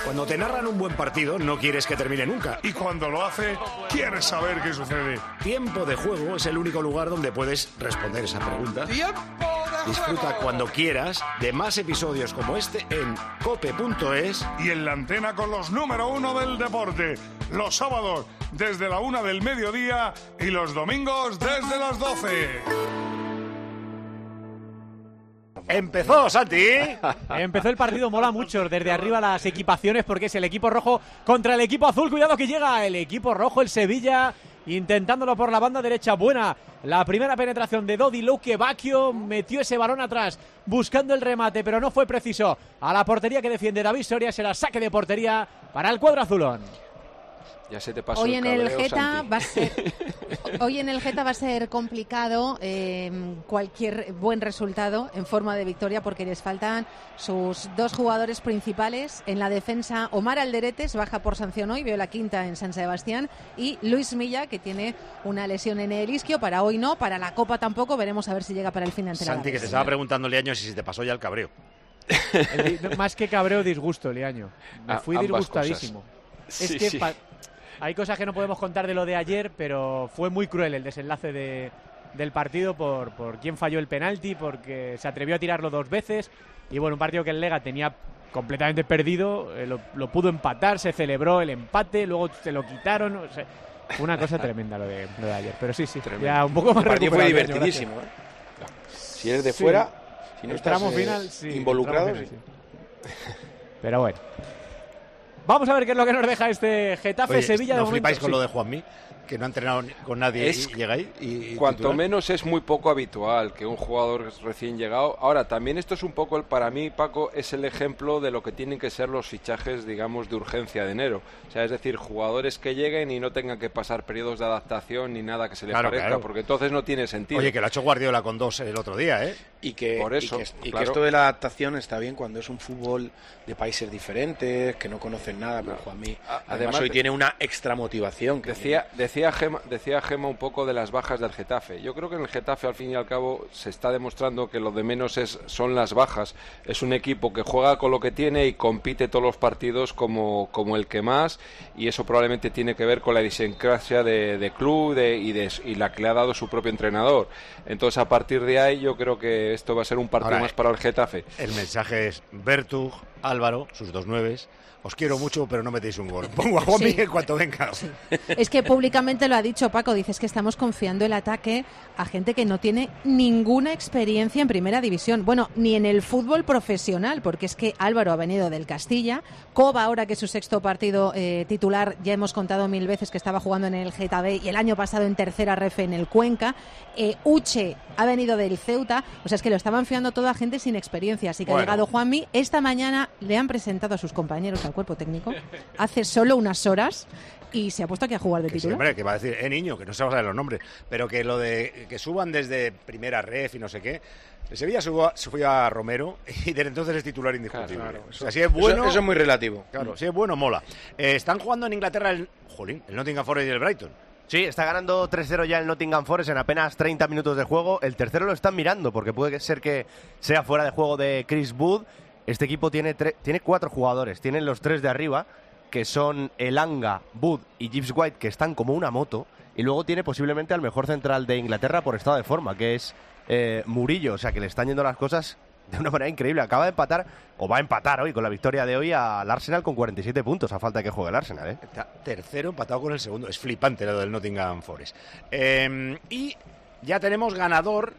Cuando te narran un buen partido, no quieres que termine nunca. Y cuando lo hace, quieres saber qué sucede. Tiempo de Juego es el único lugar donde puedes responder esa pregunta. ¡Tiempo de Juego! Disfruta cuando quieras de más episodios como este en cope.es. Y en la antena con los número 1 del deporte. Los sábados desde la 1 del mediodía y los domingos desde las 12. ¡Empezó, Santi! Empezó el partido, mola mucho desde arriba las equipaciones porque es el equipo rojo contra el equipo azul. Cuidado que llega el equipo rojo, el Sevilla, intentándolo por la banda derecha. Buena la primera penetración de Dodi Luque Bacchio, metió ese balón atrás buscando el remate, pero no fue preciso. A la portería que defiende David Soria, será saque de portería para el cuadro azulón. Ya se te pasó Hoy el en cabreo, el Geta Santi. Hoy en el Geta va a ser complicado cualquier buen resultado en forma de victoria porque les faltan sus dos jugadores principales en la defensa. Omar Alderetes baja por sanción hoy, veo la quinta en San Sebastián, y Luis Milla, que tiene una lesión en el isquio. Para hoy no, para la Copa tampoco, veremos a ver si llega para el final. Santi, que te estaba preguntando Leaño si se te pasó ya el cabreo. Más que cabreo, disgusto, Leaño. Me fui disgustadísimo. Sí, es que sí. Hay cosas que no podemos contar de lo de ayer, pero fue muy cruel el desenlace del partido por quién falló el penalti, porque se atrevió a tirarlo 2 veces. Y bueno, un partido que el Lega tenía completamente perdido, lo pudo empatar, se celebró el empate, luego se lo quitaron. O sea, fue una cosa tremenda lo de ayer. Pero sí, Tremendo. ya un poco más El partido fue recuperado, divertidísimo. Si eres de Sí. fuera, si no El estás tramo final, sí, involucrado. el tramo final, sí. Pero bueno. Vamos a ver qué es lo que nos deja este Getafe. Oye, Sevilla de no momento. flipáis con Sí. lo de Juanmi, que no ha entrenado con nadie y llega ahí. Y Cuanto titular. menos es muy poco habitual que un jugador recién llegado. Ahora, también esto es un poco, para mí, Paco, es el ejemplo de lo que tienen que ser los fichajes, digamos, de urgencia de enero. O sea, es decir, jugadores que lleguen y no tengan que pasar periodos de adaptación ni nada que se les Claro, parezca, claro. porque entonces no tiene sentido. Oye, que lo ha hecho Guardiola con 2 el otro día, ¿eh? Y que, Por eso, y que claro. esto de la adaptación está bien cuando es un fútbol de países diferentes, que no conocen nada, pero Juanmi además hoy tiene una extra motivación. Que Decía Gema un poco de las bajas del Getafe. Yo creo que en el Getafe, al fin y al cabo, se está demostrando que lo de menos son las bajas. Es un equipo que juega con lo que tiene y compite todos los partidos como el que más, y eso probablemente tiene que ver con la idiosincrasia de club y la que le ha dado su propio entrenador. Entonces, a partir de ahí, yo creo que esto va a ser un partido Ahora, más para el Getafe. El mensaje es: Bertug, Álvaro, sus 2 9s, os quiero mucho, pero no metéis un gol. Pongo a Juanmi en cuanto venga. Sí. Es que públicamente lo ha dicho Paco, dices que estamos confiando el ataque a gente que no tiene ninguna experiencia en primera división, bueno, ni en el fútbol profesional, porque es que Álvaro ha venido del Castilla, Coba ahora que es su 6º partido titular, ya hemos contado 1000 veces que estaba jugando en el Getafe y el año pasado en tercera ref en el Cuenca, Uche ha venido del Ceuta, o sea, es que lo estaban fiando todo a gente sin experiencia, así que Bueno. ha llegado Juanmi. Esta mañana le han presentado a sus compañeros al cuerpo técnico, hace solo unas horas, y se ha puesto aquí a jugar de Que sí, titular. hombre, que va a decir, niño, que no se va a saber los nombres, pero que lo de que suban desde primera ref y no sé qué. El Sevilla subió a Romero y desde entonces es titular indiscutible. Claro, o sea, si es bueno, eso es muy relativo. claro, si es bueno, mola. Están jugando en Inglaterra el Nottingham Forest y el Brighton. Sí, está ganando 3-0 ya el Nottingham Forest en apenas 30 minutos de juego. El tercero lo están mirando porque puede ser que sea fuera de juego de Chris Wood. Este equipo tiene 4 jugadores. Tienen los 3 de arriba, que son Elanga, Wood y Gibbs White, que están como una moto. Y luego tiene posiblemente al mejor central de Inglaterra por estado de forma, que es Murillo. O sea, que le están yendo las cosas de una manera increíble. Acaba de empatar, o va a empatar hoy con la victoria de hoy al Arsenal con 47 puntos, a falta de que juegue el Arsenal, ¿eh? Está tercero empatado con el segundo. Es flipante lo del Nottingham Forest. Y ya tenemos ganador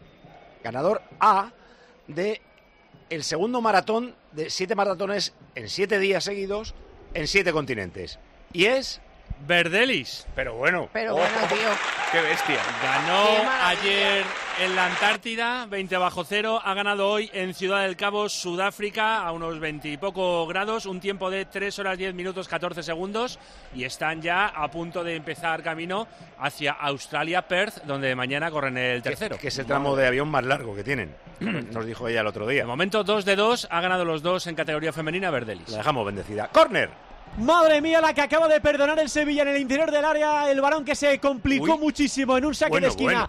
A de el segundo maratón de 7 maratones en 7 días seguidos en 7 continentes. Y es Verdelis. Pero bueno, Pero bueno, tío. ¡Qué bestia! Ganó Qué maravilla. ayer en la Antártida, 20/0. Ha ganado hoy en Ciudad del Cabo, Sudáfrica, a unos 20 y poco grados. Un tiempo de 3 horas 10 minutos 14 segundos. Y están ya a punto de empezar camino hacia Australia, Perth, donde mañana corren el tercero. que es el tramo de avión más largo que tienen. Nos dijo ella el otro día. De momento 2 de 2. Ha ganado los 2 en categoría femenina Verdelis. La dejamos bendecida. ¡Córner! Madre mía, la que acaba de perdonar el Sevilla en el interior del área. El balón que se complicó muchísimo en un saque de esquina.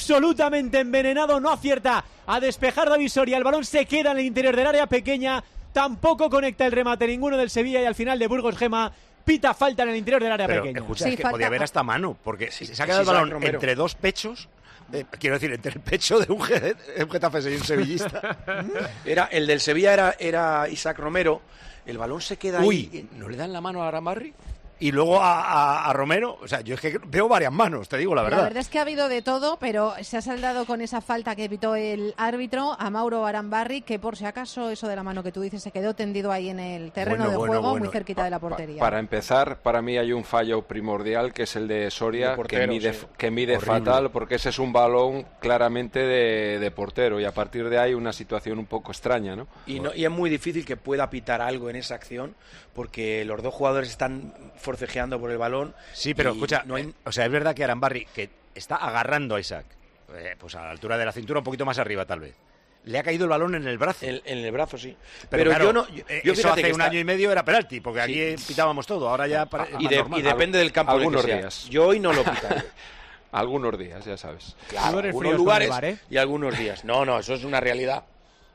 Absolutamente envenenado, no acierta a despejar David Soria. El balón se queda en el interior del área pequeña. Tampoco conecta el remate ninguno del Sevilla y al final de Burgos Gema pita falta en el interior del área pequeña. Escucha, es que podía haber hasta mano, porque se ha quedado el balón entre dos pechos. Quiero decir, entre el pecho de un Getafe y un sevillista. El del Sevilla era Isaac Romero. El balón se queda ahí. ¿No le dan la mano a Arambarri? Y luego a Romero, o sea, yo es que veo varias manos, te digo la verdad. La verdad es que ha habido de todo, pero se ha saldado con esa falta que pitó el árbitro a Mauro Arambarri, que por si acaso eso de la mano que tú dices se quedó tendido ahí en el terreno de juego, muy cerquita de la portería. Para empezar, para mí hay un fallo primordial, que es el de Soria, portero, que mide fatal, porque ese es un balón claramente de portero, y a partir de ahí una situación un poco extraña, ¿no? Y es muy difícil que pueda pitar algo en esa acción, porque los dos jugadores están forcejeando por el balón. Sí, pero escucha, o sea, es verdad que Arambarri, que está agarrando a Isaac, pues a la altura de la cintura, un poquito más arriba tal vez, le ha caído el balón en el brazo. En el brazo, sí. Pero claro, eso hace un año y medio era penalti, porque aquí pitábamos todo, ahora ya y depende del campo. Algunos días. Yo hoy no lo pitaré. Algunos días, ya sabes. Claro, algunos lugares y algunos días. No, eso es una realidad.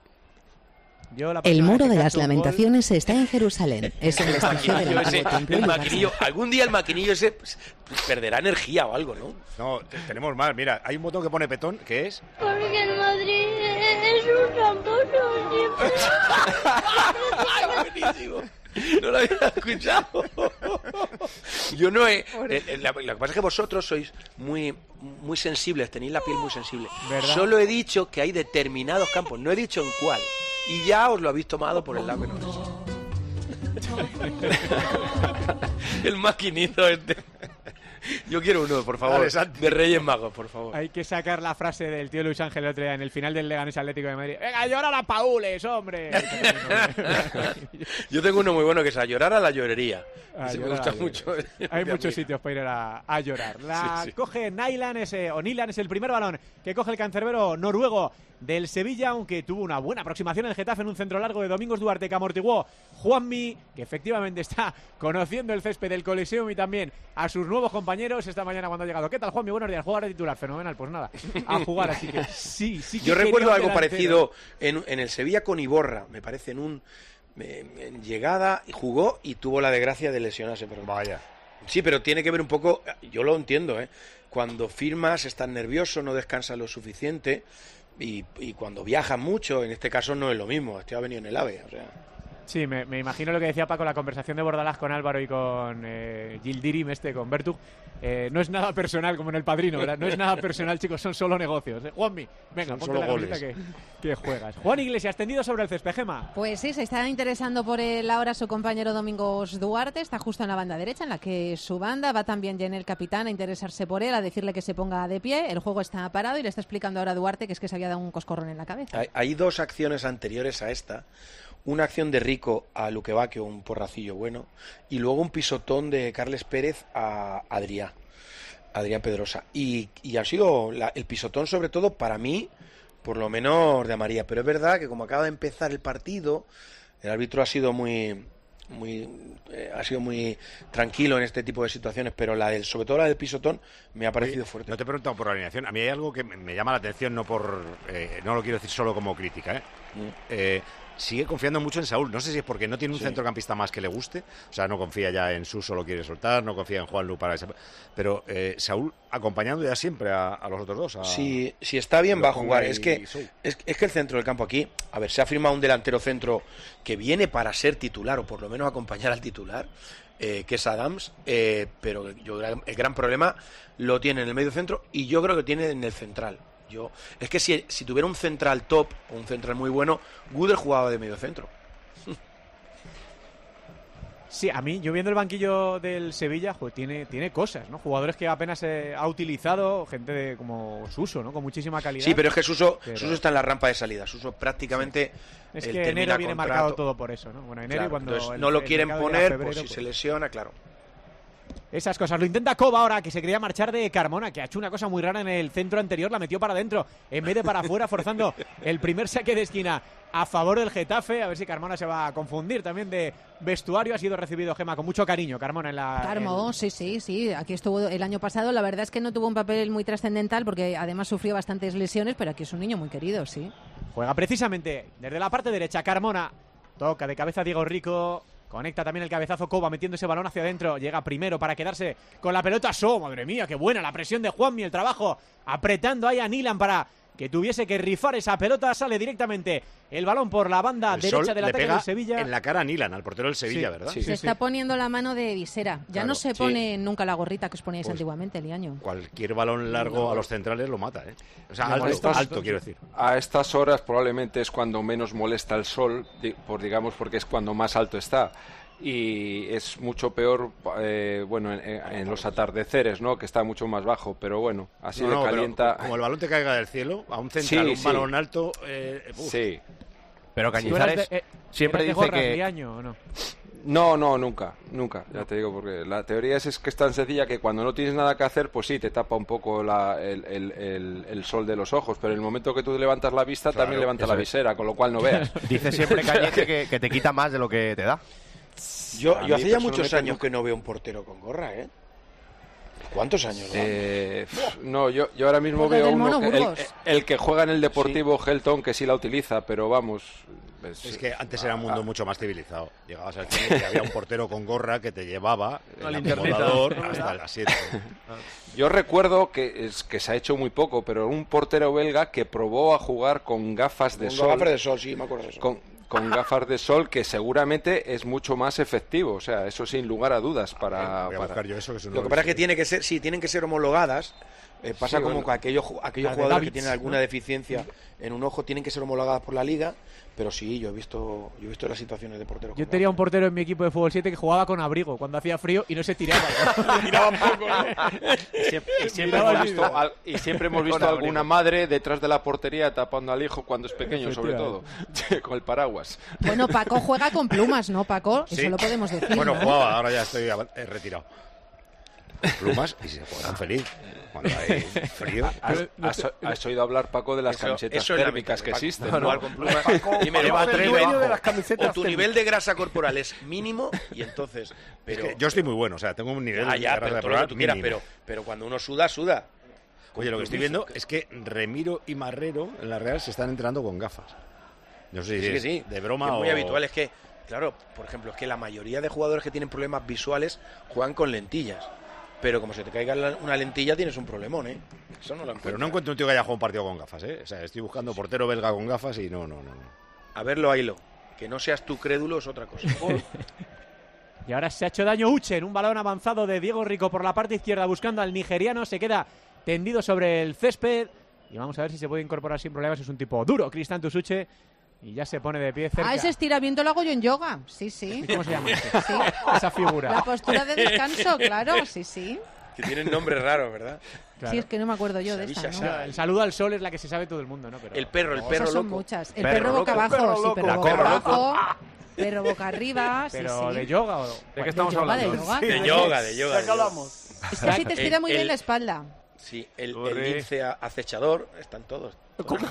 El muro de las lamentaciones está en Jerusalén. Es el vestigio del antiguo templo. El maquinillo, algún día el maquinillo ese perderá energía o algo, ¿no? No, tenemos más. Mira, hay un botón que pone petón, ¿qué es? Porque el Madrid es un tramposo. Buenísimo. No lo había escuchado. Yo no he... lo que pasa es que vosotros sois muy sensibles, tenéis la piel muy sensible. ¿Verdad? Solo he dicho que hay determinados campos, no he dicho en cuál. Y ya os lo habéis tomado por el lado que no es. El maquinito este. Yo quiero uno, por favor, de Reyes Magos, por favor. Hay que sacar la frase del tío Luis Ángel el otro día en el final del Leganés Atlético de Madrid. ¡Venga, a llorar a Paules, hombre! Yo tengo uno muy bueno que es a llorar a la llorería. Me gusta mucho. Hay muchos sitios para ir a llorar. Coge Nyland, Nyland es el primer balón que coge el cancerbero noruego del Sevilla, aunque tuvo una buena aproximación el Getafe en un centro largo de Domingos Duarte que amortiguó Juanmi, que efectivamente está conociendo el césped del Coliseum y también a sus nuevos compañeros esta mañana cuando ha llegado. ¿Qué tal, Juanmi? Buenos días. Jugador de titular, fenomenal. Pues nada, a jugar, así que sí. Yo recuerdo algo parecido en el Sevilla con Iborra, me parece, en llegada, jugó y tuvo la desgracia de lesionarse. Pero vaya. Sí, pero tiene que ver un poco, yo lo entiendo, cuando firmas estás nervioso, no descansas lo suficiente. Y cuando viajas mucho, en este caso no es lo mismo. Este ha venido en el AVE, o sea. Sí, me imagino lo que decía Paco, la conversación de Bordalás con Álvaro y con Gildirim, con Bertug. No es nada personal como en El Padrino, ¿verdad? No es nada personal, chicos, son solo negocios. Juanmi, venga, ponte la camiseta que juegas. Juan Iglesias, tendido sobre el césped, Gema. Pues sí, se está interesando por él ahora su compañero Domingos Duarte, está justo en la banda derecha, en la que su banda va también Jenel Capitán a interesarse por él, a decirle que se ponga de pie. El juego está parado y le está explicando ahora a Duarte que es que se había dado un coscorrón en la cabeza. Hay dos acciones anteriores a esta. Una acción de Rico a Luquevaquio, un porracillo bueno, y luego un pisotón de Carles Pérez a Adrián Pedrosa. Y ha sido el pisotón, sobre todo, para mí, por lo menos de María. Pero es verdad que como acaba de empezar el partido, el árbitro ha sido muy tranquilo en este tipo de situaciones, pero sobre todo la del pisotón me ha parecido fuerte. No te he preguntado por la alineación. A mí hay algo que me llama la atención, no lo quiero decir solo como crítica, sigue confiando mucho en Saúl. No sé si es porque no tiene un centrocampista más que le guste. O sea, no confía ya en Suso, lo quiere soltar, no confía en Juanlu para esa. Pero Saúl acompañando ya siempre a los otros dos. Si está bien va a jugar. Es que el centro del campo aquí, a ver, se ha firmado un delantero centro que viene para ser titular o por lo menos acompañar al titular, que es Adams, pero el gran problema lo tiene en el medio centro y yo creo que tiene en el central. Es que si tuviera un central top o un central muy bueno, Guder jugaba de medio centro. Sí, a mí, yo viendo el banquillo del Sevilla, tiene cosas, ¿no? Jugadores que apenas ha utilizado, gente como Suso, ¿no? Con muchísima calidad. Sí, pero es que Suso está en la rampa de salida. Suso prácticamente... Es que enero viene marcado todo por eso, ¿no? Bueno, enero, claro, cuando no lo quieren poner, pues si se lesiona, claro. Esas cosas. Lo intenta Coba ahora, que se quería marchar de Carmona, que ha hecho una cosa muy rara en el centro anterior, la metió para adentro en vez de para afuera, forzando el primer saque de esquina a favor del Getafe. A ver si Carmona se va a confundir también de vestuario. Ha sido recibido, Gema, con mucho cariño, Carmona en la... Carmo, sí. Aquí estuvo el año pasado. La verdad es que no tuvo un papel muy trascendental porque además sufrió bastantes lesiones, pero aquí es un niño muy querido, sí. Juega precisamente desde la parte derecha Carmona. Toca de cabeza Diego Rico. Conecta también el cabezazo Coba metiendo ese balón hacia adentro. Llega primero para quedarse con la pelota. Madre mía, qué buena la presión de Juanmi. El trabajo apretando ahí a Nilan para que tuviese que rifar esa pelota. Sale directamente el balón por la banda derecha del ataque del Sevilla. En la cara a Nilan, al portero del Sevilla, ¿verdad? Se está poniendo la mano de visera. Ya no se pone nunca la gorrita que os poníais antiguamente, Liaño. Cualquier balón largo a los centrales lo mata, ¿eh? O sea, alto, quiero decir. A estas horas probablemente es cuando menos molesta el sol, porque es cuando más alto está. Y es mucho peor en los atardeceres, ¿no? Que está mucho más bajo, pero bueno, así le calienta. Como el balón te caiga del cielo, a un central, un balón alto. Sí. Pero Cañizares siempre dice que. Liaño, ¿o no? No, nunca, ya te digo, porque la teoría es que es tan sencilla que cuando no tienes nada que hacer, pues sí, te tapa un poco el sol de los ojos, pero en el momento que tú levantas la vista, también levantas la visera, con lo cual no veas. Dice siempre Cañete que te quita más de lo que te da. Yo hace ya muchos años que no veo un portero con gorra, ¿eh? ¿Cuántos años? No, yo ahora mismo veo uno el que juega en el Deportivo Helton, que sí la utiliza, pero vamos... Es que antes era un mundo mucho más civilizado. Llegabas al cine y había un portero con gorra que te llevaba el acomodador hasta las 7. Yo recuerdo que se ha hecho muy poco, pero un portero belga que probó a jugar con gafas de sol. Con gafas de sol, sí, me acuerdo de eso. Con gafas de sol, que seguramente es mucho más efectivo, o sea, eso sin lugar a dudas para yo eso, que lo que pasa es que tienen que ser homologadas. Pasa como con aquellos jugadores que tienen alguna deficiencia en un ojo, tienen que ser homologadas por la liga, pero sí, yo he visto las situaciones de portero. Yo tenía un portero en mi equipo de fútbol 7 que jugaba con abrigo cuando hacía frío y no se tiraba. Tiraban poco, ¿no? Y siempre hemos visto alguna madre detrás de la portería tapando al hijo cuando es pequeño, sobre todo, con el paraguas. Bueno, Paco juega con plumas, ¿no, Paco? Sí. Eso lo podemos decir. Bueno, ¿no? jugaba, ahora ya estoy retirado. Plumas y se juegan feliz cuando hay frío. ¿Has oído hablar, Paco, de las camisetas térmicas que existen? Jugar con plumas. O tu nivel de grasa corporal es mínimo y entonces... Pero es que yo estoy muy bueno, o sea, tengo un nivel de grasa corporal mínimo. Pero cuando uno suda. Oye, lo que estoy viendo es que Remiro y Marrero en la Real se están entrenando con gafas. No sé si es de broma o... Es muy habitual, es que, claro, por ejemplo, es que la mayoría de jugadores que tienen problemas visuales juegan con lentillas. Pero como se te caiga una lentilla tienes un problemón, ¿eh? Eso no lo encuentro. Pero no encuentro un tío que haya jugado un partido con gafas, ¿eh? O sea, estoy buscando portero belga con gafas y no. A verlo, Ailo. Que no seas tú crédulo es otra cosa. Y ahora se ha hecho daño Uche en un balón avanzado de Diego Rico por la parte izquierda buscando al nigeriano. Se queda tendido sobre el césped. Y vamos a ver si se puede incorporar sin problemas. Es un tipo duro, Cristantus Uche. Y ya se pone de pie cerca. Ese estiramiento lo hago yo en yoga. Sí. ¿Cómo se llama? Sí. Esa figura. La postura de descanso, claro. Sí. Que tienen nombres raros, ¿verdad? Claro. Sí, es que no me acuerdo yo de esa, ¿no? El saludo al sol es la que se sabe todo el mundo, ¿no? Pero... El perro loco. Son muchas. El perro boca loco. abajo, sí, perro boca abajo. Perro boca arriba, pero ¿de yoga o de qué estamos hablando? De yoga. ¿De qué hablamos? Es que así te estira muy bien la espalda. Sí, el lince acechador, están todos. ¿Cómo?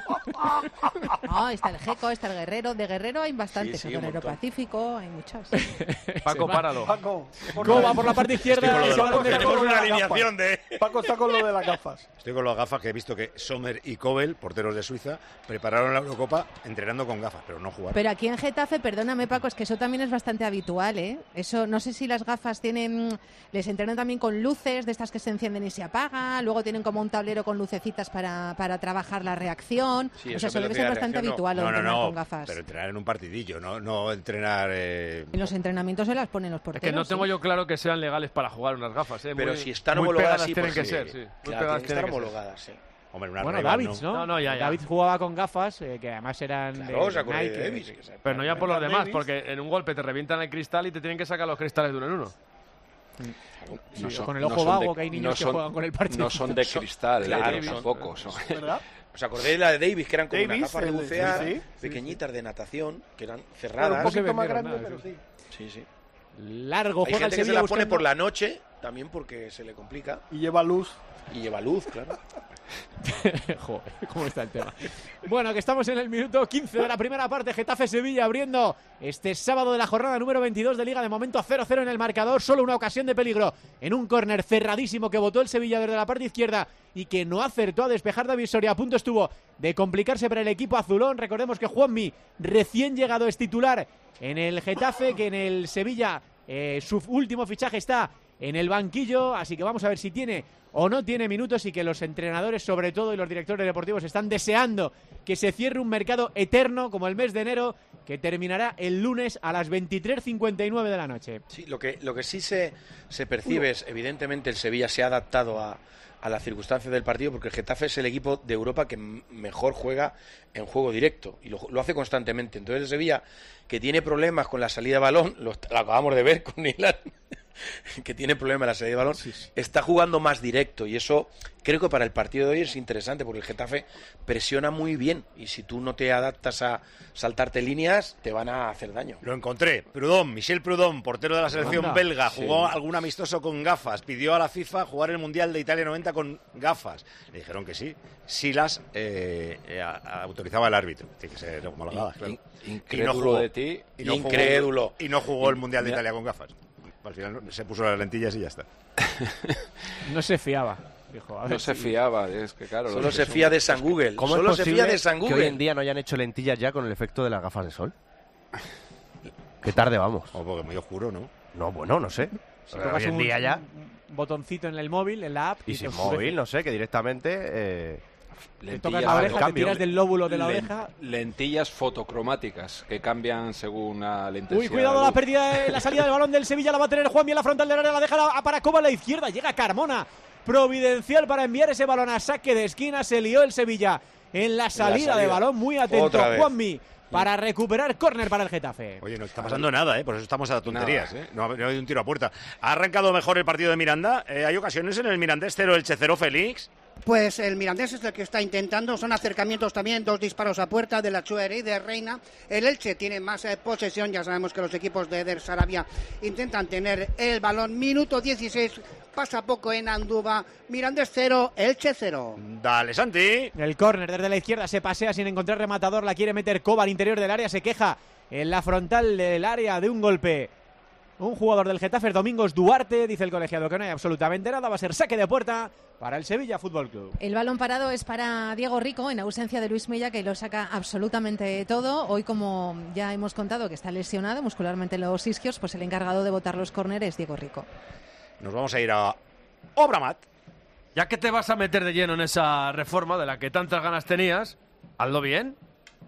No, está el Geco, está el Guerrero. De Guerrero hay bastantes. El Guerrero Pacífico, hay muchos. Paco, páralo. Paco, va por la parte izquierda. Tenemos una alineación de... Paco está con lo de las gafas. Estoy con las gafas, que he visto que Sommer y Kobel, porteros de Suiza, prepararon la Eurocopa entrenando con gafas, pero no jugaron. Pero aquí en Getafe, perdóname, Paco, es que eso también es bastante habitual, ¿eh? Eso, no sé si las gafas les entrenan también con luces de estas que se encienden y se apagan. Luego tienen como un tablero con lucecitas para trabajar la reacción. Sí, o sea, eso debe ser bastante habitual entrenar con gafas. Pero entrenar en un partidillo, no entrenar... En los entrenamientos se las ponen los porteros. Es que no tengo yo claro que sean legales para jugar unas gafas, ¿eh? Pero si están homologadas, sí, tienen que ser, sí. Claro, tienen que estar homologadas, sí. Hombre, bueno, Davids, ¿no? No, ya. Davids jugaba con gafas, que además eran de Nike. De Davis, pero no ya por los demás, porque en un golpe te revientan el cristal y te tienen que sacar los cristales de uno en uno. Sí, con el ojo vago, que hay niños que juegan con el partido. No son de cristal, claro, tampoco. ¿Verdad? ¿Os acordáis de la de Davis, que eran como unas gafas de bucear pequeñitas de natación, que eran cerradas? Un poquito más grande, pero sí. Sí. Largo, hay gente que se la pone por la noche también porque se le complica. Y lleva luz. Y lleva luz, claro. Joder, ¿cómo está el tema? Bueno, que estamos en el minuto 15 de la primera parte. Getafe-Sevilla abriendo este sábado de la jornada número 22 de Liga. De momento 0-0 en el marcador. Solo una ocasión de peligro en un córner cerradísimo que botó el Sevilla desde la parte izquierda y que no acertó a despejar David Soria. A punto estuvo de complicarse para el equipo azulón. Recordemos que Juanmi, recién llegado, es titular en el Getafe, que en el Sevilla su último fichaje está en el banquillo, así que vamos a ver si tiene o no tiene minutos, y que los entrenadores sobre todo y los directores deportivos están deseando que se cierre un mercado eterno como el mes de enero, que terminará el lunes a las 23:59 de la noche. Sí, lo que sí se percibe es, evidentemente, el Sevilla se ha adaptado a las circunstancias del partido, porque el Getafe es el equipo de Europa que mejor juega en juego directo y lo hace constantemente. Entonces el Sevilla, que tiene problemas con la salida de balón, lo acabamos de ver con Milan, que tiene problemas en la salida de balón, está jugando más directo, y eso creo que para el partido de hoy es interesante, porque el Getafe presiona muy bien, y si tú no te adaptas a saltarte líneas, te van a hacer daño. Lo encontré, Michel Prudhomme, portero de la selección belga, jugó algún amistoso con gafas, pidió a la FIFA jugar el Mundial de Italia 90 con gafas, le dijeron que sí, si las autorizaba el árbitro. Tiene que ser homologadas, claro. Incrédulo de ti. Incrédulo. Y no jugó el Mundial de Italia con gafas. Al final se puso las lentillas y ya está. No se fiaba. Dijo, no se fiaba, es que claro. Solo se fía de San Google. ¿Cómo Solo es se fía de San que Google? hoy en día no hayan hecho lentillas ya con el efecto de las gafas de sol? Qué tarde vamos. Porque muy oscuro, ¿no? No, bueno, no sé. Si tocas hoy en día ya. Un botoncito en el móvil, en la app. Y sin móvil, no sé, que directamente. Te tocas la oreja, te tiras del lóbulo de la oreja. Lentillas fotocromáticas que cambian según la intensidad. Uy, cuidado, la pérdida, la salida del balón del Sevilla la va a tener Juanmi en la frontal del área, la deja para Coba a la izquierda, llega Carmona, providencial para enviar ese balón a saque de esquina. Se lió el Sevilla en la salida de balón, muy atento Juanmi para recuperar córner para el Getafe. Oye, no está pasando nada, por eso estamos a tonterías. No ha habido un tiro a puerta. Ha arrancado mejor el partido de Miranda. Hay ocasiones en el Mirandés 0, Elche 0, Félix. Pues el Mirandés es el que está intentando, son acercamientos también, 2 disparos a puerta de la Chuere y de Reina. El Elche tiene más posesión, ya sabemos que los equipos de Eder Sarabia intentan tener el balón. Minuto 16, pasa poco en Andúba, Mirandés 0, Elche 0. Dale, Santi. El córner desde la izquierda se pasea sin encontrar rematador, la quiere meter Coba al interior del área, se queja en la frontal del área de un golpe. Un jugador del Getafe, Domingos Duarte, dice el colegiado que no hay absolutamente nada, va a ser saque de puerta para el Sevilla Fútbol Club. El balón parado es para Diego Rico, en ausencia de Luis Milla, que lo saca absolutamente todo. Hoy, como ya hemos contado, que está lesionado muscularmente los isquios, pues el encargado de botar los córneres es Diego Rico. Nos vamos a ir a Obramat. Ya que te vas a meter de lleno en esa reforma de la que tantas ganas tenías, hazlo bien,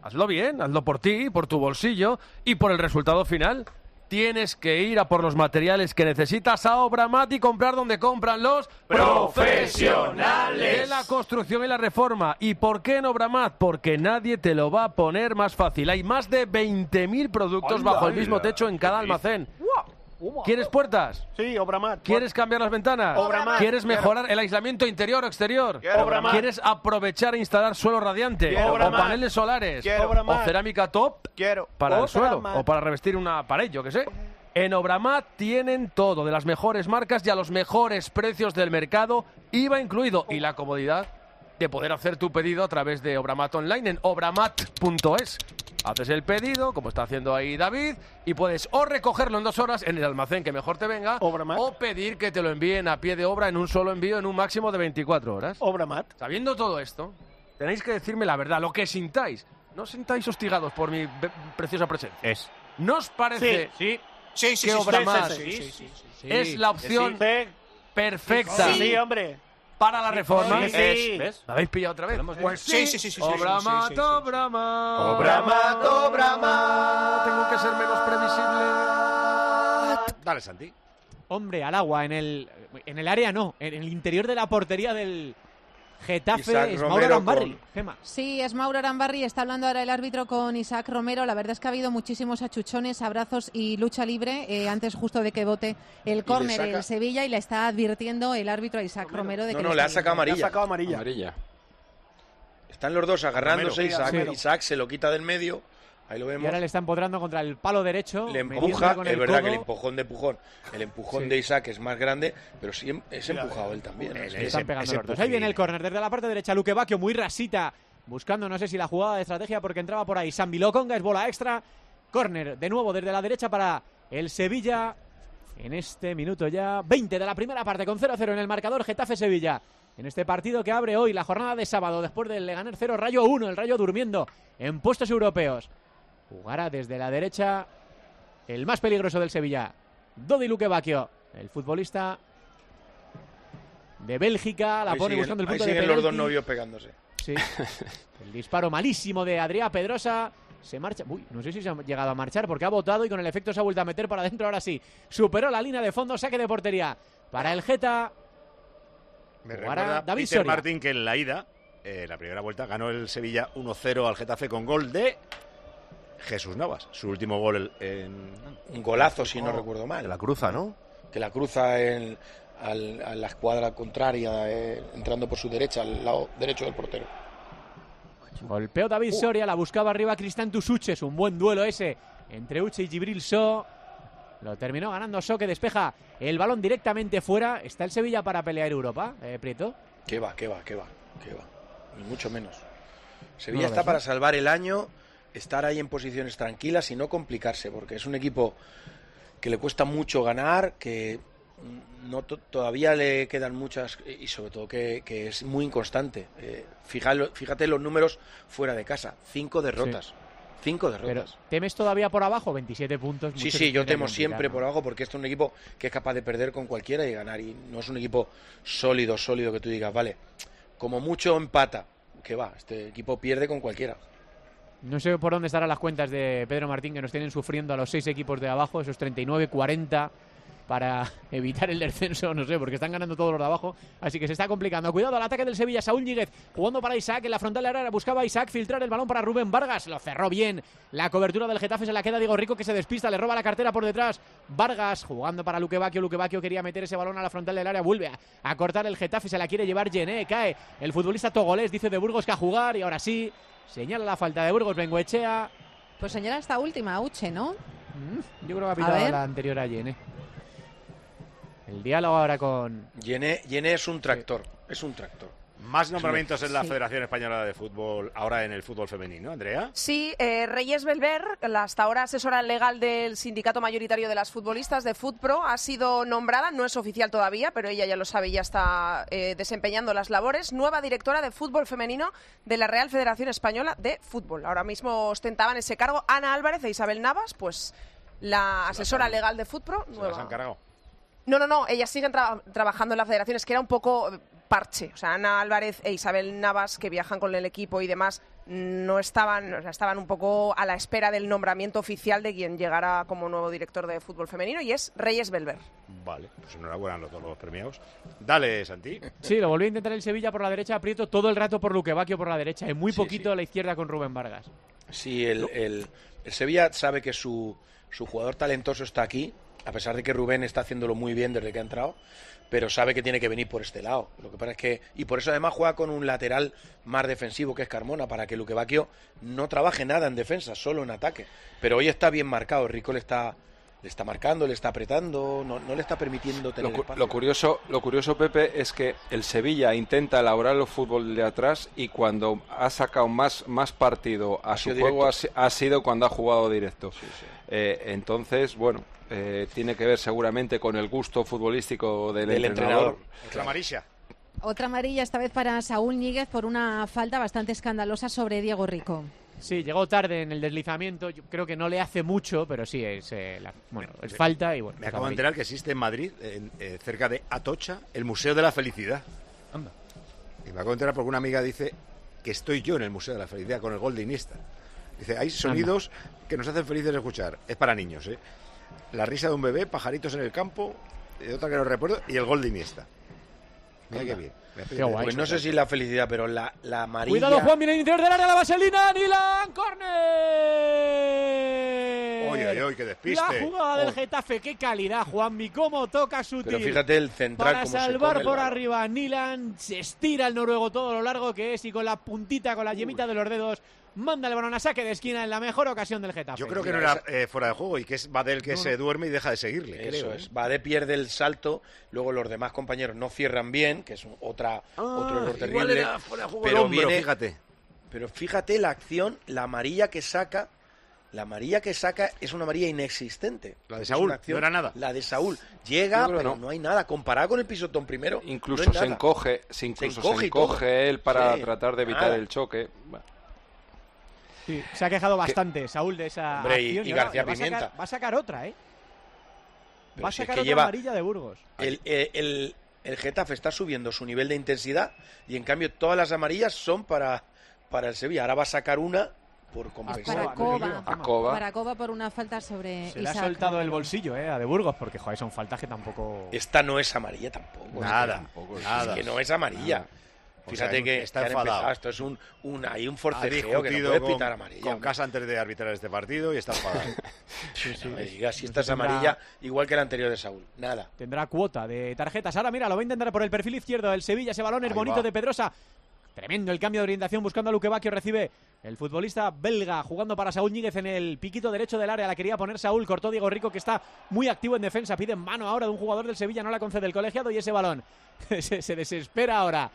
hazlo por ti, por tu bolsillo y por el resultado final. Tienes que ir a por los materiales que necesitas a Obramat y comprar donde compran los profesionales de la construcción y la reforma. ¿Y por qué en Obramat? Porque nadie te lo va a poner más fácil. Hay más de 20.000 productos bajo el mismo techo en cada almacén. ¿Quieres puertas? Sí, Obramat. ¿Quieres cambiar las ventanas? Obramat. ¿Quieres mejorar el aislamiento interior o exterior? Obramat. ¿Quieres aprovechar e instalar suelo radiante? O paneles solares. O cerámica top para el suelo. O para revestir una pared, yo qué sé. En Obramat tienen todo, de las mejores marcas y a los mejores precios del mercado, IVA incluido, y la comodidad de poder hacer tu pedido a través de Obramat Online en obramat.es. Haces el pedido, como está haciendo ahí David, y puedes o recogerlo en 2 horas en el almacén que mejor te venga, o pedir que te lo envíen a pie de obra en un solo envío en un máximo de 24 horas. Obramat. Sabiendo todo esto, tenéis que decirme la verdad, lo que sintáis. No os sintáis hostigados por mi preciosa presencia. ¿No os parece que Obramat es la opción perfecta? Sí, hombre. Para la reforma. ¿Ves? ¿La habéis pillado otra vez? Pues sí. Obramat. Tengo que ser menos previsible. Dale, Santi. Hombre, al agua, en el área no, en el interior de la portería del Getafe. Es Mauro Arambarri. Gema. Sí, es Mauro Arambarri. Está hablando ahora el árbitro con Isaac Romero. La verdad es que ha habido muchísimos achuchones, abrazos y lucha libre antes justo de que vote el córner el Sevilla, y le está advirtiendo el árbitro a Isaac Romero de que le ha sacado amarilla. Le ha sacado amarilla. Están los dos agarrándose. Romero. Isaac se lo quita del medio Ahí lo vemos. Y ahora le está empotrando contra el palo derecho. Le empuja, es verdad que el empujón de Isaac es más grande, pero sí es empujado él también. Le están pegando los dos. Ahí viene el córner desde la parte derecha. Luque Bacchio muy rasita, buscando, no sé si la jugada de estrategia, porque entraba por ahí Sambi Lokonga, es bola extra. Córner de nuevo desde la derecha para el Sevilla. En este minuto ya 20 de la primera parte, con 0-0 en el marcador, Getafe-Sevilla. En este partido que abre hoy la jornada de sábado, después del Leganés 0, Rayo 1, el Rayo durmiendo en puestos europeos. Jugará desde la derecha el más peligroso del Sevilla, Dodi Luque Bacchio, el futbolista de Bélgica. La pone buscando el punto de penalti. Los dos novios pegándose. Sí. El disparo malísimo de Adrià Pedrosa. Se marcha. Uy, no sé si se ha llegado a marchar porque ha botado y con el efecto se ha vuelto a meter para adentro. Ahora sí. Superó la línea de fondo. Saque de portería para el Geta. Me recuerda Peter Martin que en la ida, la primera vuelta, ganó el Sevilla 1-0 al Getafe con gol de Jesús Navas. Su último gol un golazo, si no recuerdo mal. Que la cruza, ¿no? Que la cruza a la escuadra contraria, entrando por su derecha, al lado derecho del portero. Golpeó David Soria, la buscaba arriba Cristantus Uches. Un buen duelo ese entre Uche y Gibril So. Lo terminó ganando So, que despeja el balón directamente fuera. ¿Está el Sevilla para pelear Europa, Prieto? Que va. Ni mucho menos. Sevilla está para salvar el año, estar ahí en posiciones tranquilas y no complicarse, porque es un equipo que le cuesta mucho ganar, que todavía le quedan muchas, y sobre todo que es muy inconstante. Fíjate los números fuera de casa, 5 derrotas. Sí. 5 derrotas. Pero, ¿temes todavía por abajo? 27 puntos. Sí, yo temo siempre por abajo, porque este es un equipo que es capaz de perder con cualquiera y ganar, y no es un equipo sólido que tú digas, vale, como mucho empata, que va, este equipo pierde con cualquiera. No sé por dónde estarán las cuentas de Pedro Martín, que nos tienen sufriendo a los 6 equipos de abajo, esos 39-40 para evitar el descenso, no sé, porque están ganando todos los de abajo, así que se está complicando. Cuidado al ataque del Sevilla, Saúl Ñíguez jugando para Isaac, en la frontal de área buscaba Isaac filtrar el balón para Rubén Vargas, lo cerró bien, la cobertura del Getafe, se la queda Diego Rico, que se despista, le roba la cartera por detrás, Vargas jugando para Luque Bacchio quería meter ese balón a la frontal del área, vuelve a cortar el Getafe, se la quiere llevar Gené, cae el futbolista togolés, dice de Burgos que a jugar, y ahora sí, señala la falta de Burgos, Bengoechea. Pues señala esta última, Uche, ¿no? Yo creo que ha pitado la anterior a Gené. El diálogo ahora con... Gené es un tractor, es un tractor. Más nombramientos en la Federación Española de Fútbol, ahora en el fútbol femenino, Andrea. Sí, Reyes Belver, la hasta ahora asesora legal del sindicato mayoritario de las futbolistas de FUTPRO, ha sido nombrada, no es oficial todavía, pero ella ya lo sabe y ya está desempeñando las labores, nueva directora de fútbol femenino de la Real Federación Española de Fútbol. Ahora mismo ostentaban ese cargo Ana Álvarez e Isabel Navas, pues la asesora legal de FUTPRO. ¿Se las han cargado? No, ellas siguen trabajando en la federación, es que era un poco parche, o sea, Ana Álvarez e Isabel Navas, que viajan con el equipo y demás, no estaban, o sea, estaban un poco a la espera del nombramiento oficial de quien llegara como nuevo director de fútbol femenino, y es Reyes Belver. Vale, pues enhorabuena a todos los premiados. Dale, Santi. Sí, lo volvió a intentar el Sevilla por la derecha, aprieto todo el rato por Luque Bacchio por la derecha, y muy poquito a la izquierda con Rubén Vargas. Sí, el Sevilla sabe que su jugador talentoso está aquí, a pesar de que Rubén está haciéndolo muy bien desde que ha entrado, pero sabe que tiene que venir por este lado. Lo que pasa es que, y por eso además juega con un lateral más defensivo, que es Carmona, para que Luque Bacchio no trabaje nada en defensa, solo en ataque. Pero hoy está bien marcado, Rico le está marcando, le está apretando, no le está permitiendo tener espacio. Lo curioso, Pepe, es que el Sevilla intenta elaborar el fútbol de atrás, y cuando ha sacado más partido a su juego ha sido cuando ha jugado directo. Sí. Entonces, bueno, tiene que ver seguramente con el gusto futbolístico del entrenador. Otra amarilla. Otra amarilla, esta vez para Saúl Ñíguez, por una falta bastante escandalosa sobre Diego Rico. Sí, llegó tarde en el deslizamiento. Yo creo que no le hace mucho, pero sí, es falta. Y bueno, me acabo de enterar que existe en Madrid, cerca de Atocha, el Museo de la Felicidad. Anda. Y me acabo de enterar porque una amiga dice que estoy yo en el Museo de la Felicidad con el gol de Iniesta. Dice, hay sonidos que nos hacen felices de escuchar. Es para niños, ¿eh? La risa de un bebé, pajaritos en el campo, otra que no recuerdo, y el gol de Iniesta. Mira qué bien. Qué guay. Pues no sé si la felicidad, pero la amarilla... Cuidado, Juan, viene el interior del área, la vaselina, Nilan, córner. Oye, qué despiste. La jugada del Getafe, qué calidad, Juanmi, cómo toca su tiro. Pero fíjate el central para salvar por arriba, Nilan, se estira el noruego todo lo largo que es, y con la puntita, con la yemita de los dedos, manda el balón a saque de esquina en la mejor ocasión del Getafe. Yo creo que no era fuera de juego y que es Badel que se duerme y deja de seguirle. Eso creo, es. Badel pierde el salto, luego los demás compañeros no cierran bien, que es otro error terrible. Igual era fuera de juego pero el hombro, viene, fíjate. Pero fíjate la acción, la amarilla que saca es una amarilla inexistente. La de Saúl, no era nada. La de Saúl llega, pero no hay nada. Comparado con el pisotón primero, incluso no hay se nada. encoge él para tratar de evitar el choque. Bueno. Sí, se ha quejado bastante Saúl de esa acción. Y García Pimienta. Va a sacar otra, ¿eh? Pero va a sacar otra amarilla de Burgos. El Getafe está subiendo su nivel de intensidad y en cambio todas las amarillas son para el Sevilla. Ahora va a sacar una por compensar. Para Coba por una falta sobre Se le ha soltado el bolsillo a de Burgos, porque joder, son faltas que tampoco... Esta no es amarilla tampoco. Nada. Es que no es amarilla. Nada. Fíjate que está enfadado. Esto es un forcejeo que no puede pitar amarilla. Con Casa antes de arbitrar este partido y está enfadado. No me digas, si esta es amarilla, igual que la anterior de Saúl. Nada. Tendrá cuota de tarjetas. Ahora mira, lo va a intentar por el perfil izquierdo del Sevilla. Ese balón es bonito de Pedrosa. Tremendo el cambio de orientación buscando a Luque Bacchio. Recibe el futbolista belga jugando para Saúl Ñíguez en el piquito derecho del área. La quería poner Saúl, cortó Diego Rico, que está muy activo en defensa. Pide mano ahora de un jugador del Sevilla, no la concede el colegiado y ese balón se desespera ahora.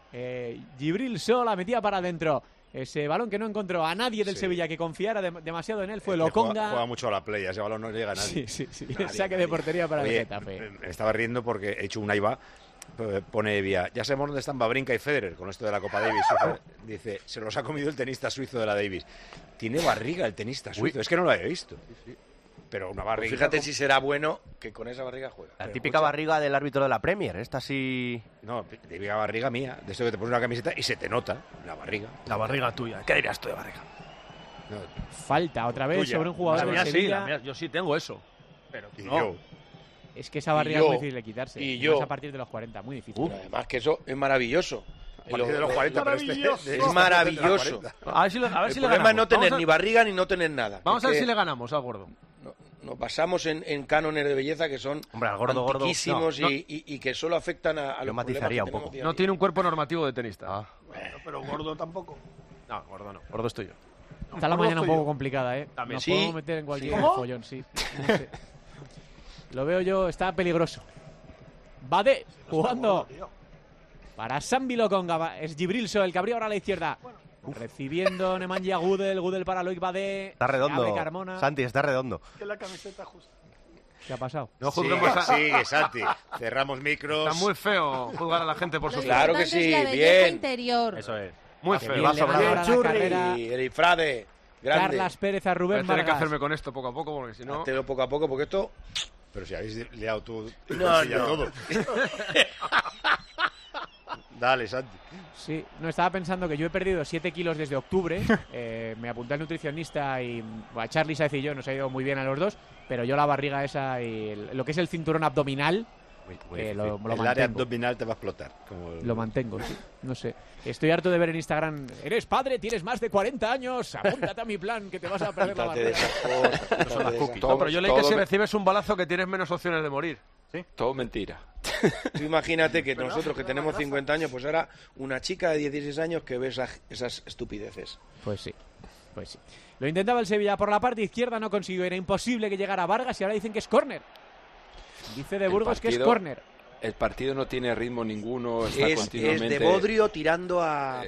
Djibril Sow la metía para adentro. Ese balón que no encontró a nadie del Sevilla que confiara demasiado en él fue Lokonga. Juega mucho a la playa, ese balón no llega a nadie. Sí. Saque de portería para el Getafe. Estaba riendo porque he hecho una IVA. Pone Evia, ya sabemos dónde están Wawrinka y Federer con esto de la Copa Davis. Dice, se los ha comido el tenista suizo de la Davis. Tiene barriga el tenista suizo, es que no lo había visto. Pero una barriga. Pues fíjate si será bueno que con esa barriga juega. La típica barriga del árbitro de la Premier, esta sí. No, típica barriga mía, de esto que te pones una camiseta y se te nota la barriga. La barriga tuya, ¿qué dirías tú de barriga? No. Falta otra vez sobre un jugador la mía de Sevilla. Sí, la mía, yo sí tengo eso. Pero y no. yo. Es que esa barriga es muy difícil de quitarse. Y yo. A partir de los 40, muy difícil. Pero además que eso es maravilloso. A partir de los 40, pero es maravilloso. A ver si le ganamos. El problema es no tener ni barriga ni no tener nada. Vamos a ver si le ganamos al gordo. Nos basamos en cánones de belleza que son antiquísimos y que solo afectan a los problemas que un poco. No tiene un cuerpo normativo de tenista. Bueno, pero gordo tampoco. No, gordo no. Gordo estoy yo. Está la mañana un poco complicada, También. Nos podemos meter en cualquier follón, sí. No sé. Lo veo yo, está peligroso. Bade jugando para Sambi Lokonga. Es Djibril Sow el que abrió ahora a la izquierda. Recibiendo Nemanja Gudel para Loic Bade. Está redondo. Santi, está redondo. Que la camiseta justa. ¿Qué ha pasado? No sigue, Santi. Cerramos micros. Está muy feo juzgar a la gente por sus... Claro que sí, es la bien. Interior. Eso es. Muy feo. Va a Churri, el Ifrade. Grande. Carlas Pérez a Rubén Voy a tener que Vargas. hacerme con esto poco a poco, porque si no... Hazlo poco a poco, porque esto... Pero si habéis liado tú No. todo. Dale, Santi. Sí, no, estaba pensando que yo he perdido 7 kilos desde octubre. Me apunté al nutricionista y a Charlie Saez y yo nos ha ido muy bien a los dos, pero yo la barriga esa y lo que es el cinturón abdominal lo el área abdominal te va a explotar. Lo mantengo, sí. No sé. Estoy harto de ver en Instagram, eres padre, tienes más de 40 años, apúntate a mi plan que te vas a perder la barriga. No, pero yo leí que si recibes un balazo que tienes menos opciones de morir. ¿Sí? Todo mentira. Tú imagínate que nosotros que tenemos 50 años, pues ahora una chica de 16 años que ve esas estupideces. Pues sí. Lo intentaba el Sevilla por la parte izquierda, no consiguió, era imposible que llegara Vargas y ahora dicen que es córner. Dice de Burgos que es córner. El partido no tiene ritmo ninguno, está es continuamente... de Bodrio tirando a...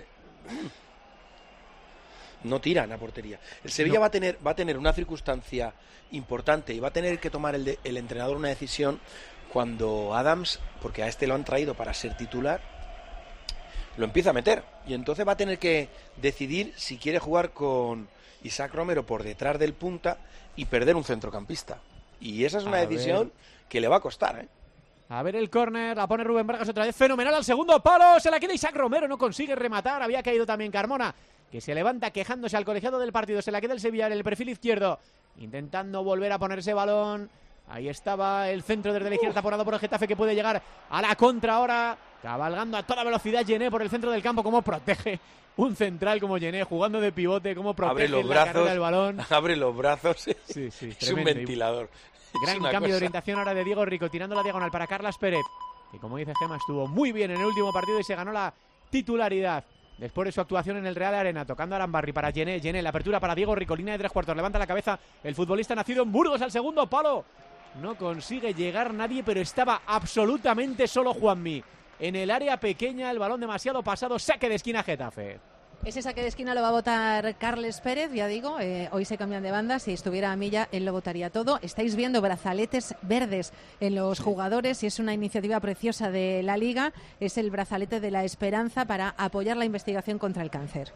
No tiran a portería. El Sevilla va a tener una circunstancia importante y va a tener que tomar el entrenador una decisión cuando Adams, porque a este lo han traído para ser titular, lo empieza a meter. Y entonces va a tener que decidir si quiere jugar con Isaac Romero por detrás del punta y perder un centrocampista. Y esa es una decisión que le va a costar, ¿eh? A ver el córner, la pone Rubén Vargas otra vez, fenomenal al segundo palo, se la queda Isaac Romero, no consigue rematar, había caído también Carmona, que se levanta quejándose al colegiado del partido, se la queda el Sevilla en el perfil izquierdo, intentando volver a ponerse balón, ahí estaba el centro desde la izquierda taponado por el Getafe que puede llegar a la contra ahora, cabalgando a toda velocidad Yené por el centro del campo, como protege un central como Yené, jugando de pivote, como protege la carrera del balón. Abre los brazos, sí, es un ventilador. Gran cambio de orientación ahora de Diego Rico, tirando la diagonal para Carlas Pérez, que como dice Gema estuvo muy bien en el último partido y se ganó la titularidad. después de su actuación en el Real Arena, tocando a Arambarri para Yené, la apertura para Diego Rico, línea de 3/4, levanta la cabeza el futbolista nacido en Burgos al segundo palo. No consigue llegar nadie, pero estaba absolutamente solo Juanmi. En el área pequeña, el balón demasiado pasado, saque de esquina Getafe. Ese saque de esquina lo va a votar Carles Pérez, ya digo, hoy se cambian de banda, si estuviera a Milla él lo votaría todo. Estáis viendo brazaletes verdes en los jugadores y es una iniciativa preciosa de la Liga, es el brazalete de la esperanza para apoyar la investigación contra el cáncer.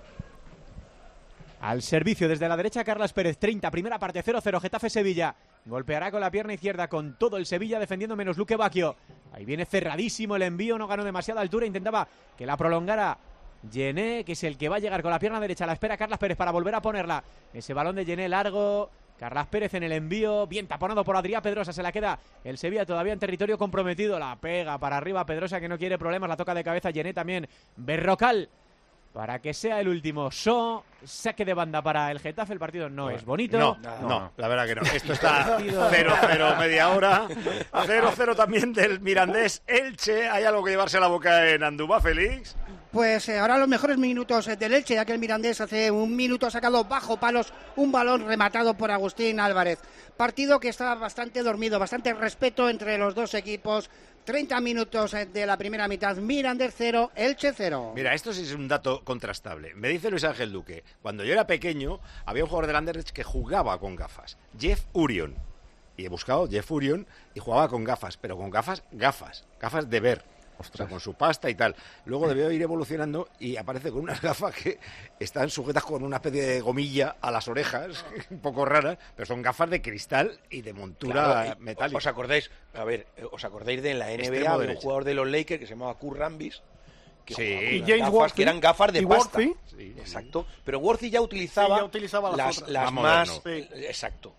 Al servicio desde la derecha Carles Pérez, 30, primera parte 0-0, Getafe-Sevilla. Golpeará con la pierna izquierda con todo el Sevilla defendiendo menos Luque Bacchio. Ahí viene cerradísimo el envío, no ganó demasiada altura, intentaba que la prolongara Yené, que es el que va a llegar con la pierna derecha. La espera Carles Pérez para volver a ponerla. Ese balón de Yené largo. Carles Pérez en el envío. Bien taponado por Adrià Pedrosa. Se la queda el Sevilla todavía en territorio comprometido. La pega para arriba Pedrosa, que no quiere problemas. La toca de cabeza Yené también. Berrocal para que sea el último. Saque de banda para el Getafe. El partido no es bonito. No, la verdad que no. Esto está 0-0 media hora. 0-0 también del Mirandés Elche. ¿Hay algo que llevarse a la boca en Andúba, Félix? Pues ahora los mejores minutos del Elche, ya que el Mirandés hace un minuto ha sacado bajo palos un balón rematado por Agustín Álvarez. Partido que está bastante dormido, bastante respeto entre los dos equipos. 30 minutos de la primera mitad, Mirandés 0, Elche 0. Mira, esto sí es un dato contrastable. Me dice Luis Ángel Duque, cuando yo era pequeño había un jugador del Anderlecht que jugaba con gafas, Jeff Urion. Y he buscado Jeff Urion y jugaba con gafas, pero con gafas de ver. O sea, con su pasta y tal. Luego debió ir evolucionando y aparece con unas gafas que están sujetas con una especie de gomilla a las orejas, un poco raras, pero son gafas de cristal y de montura metálica. ¿Os acordáis de la NBA de un jugador de los Lakers que se llamaba Kurt Rambis? Y James Worthy, que eran gafas de pasta. Sí, exacto. Pero Worthy ya utilizaba las más... Exacto.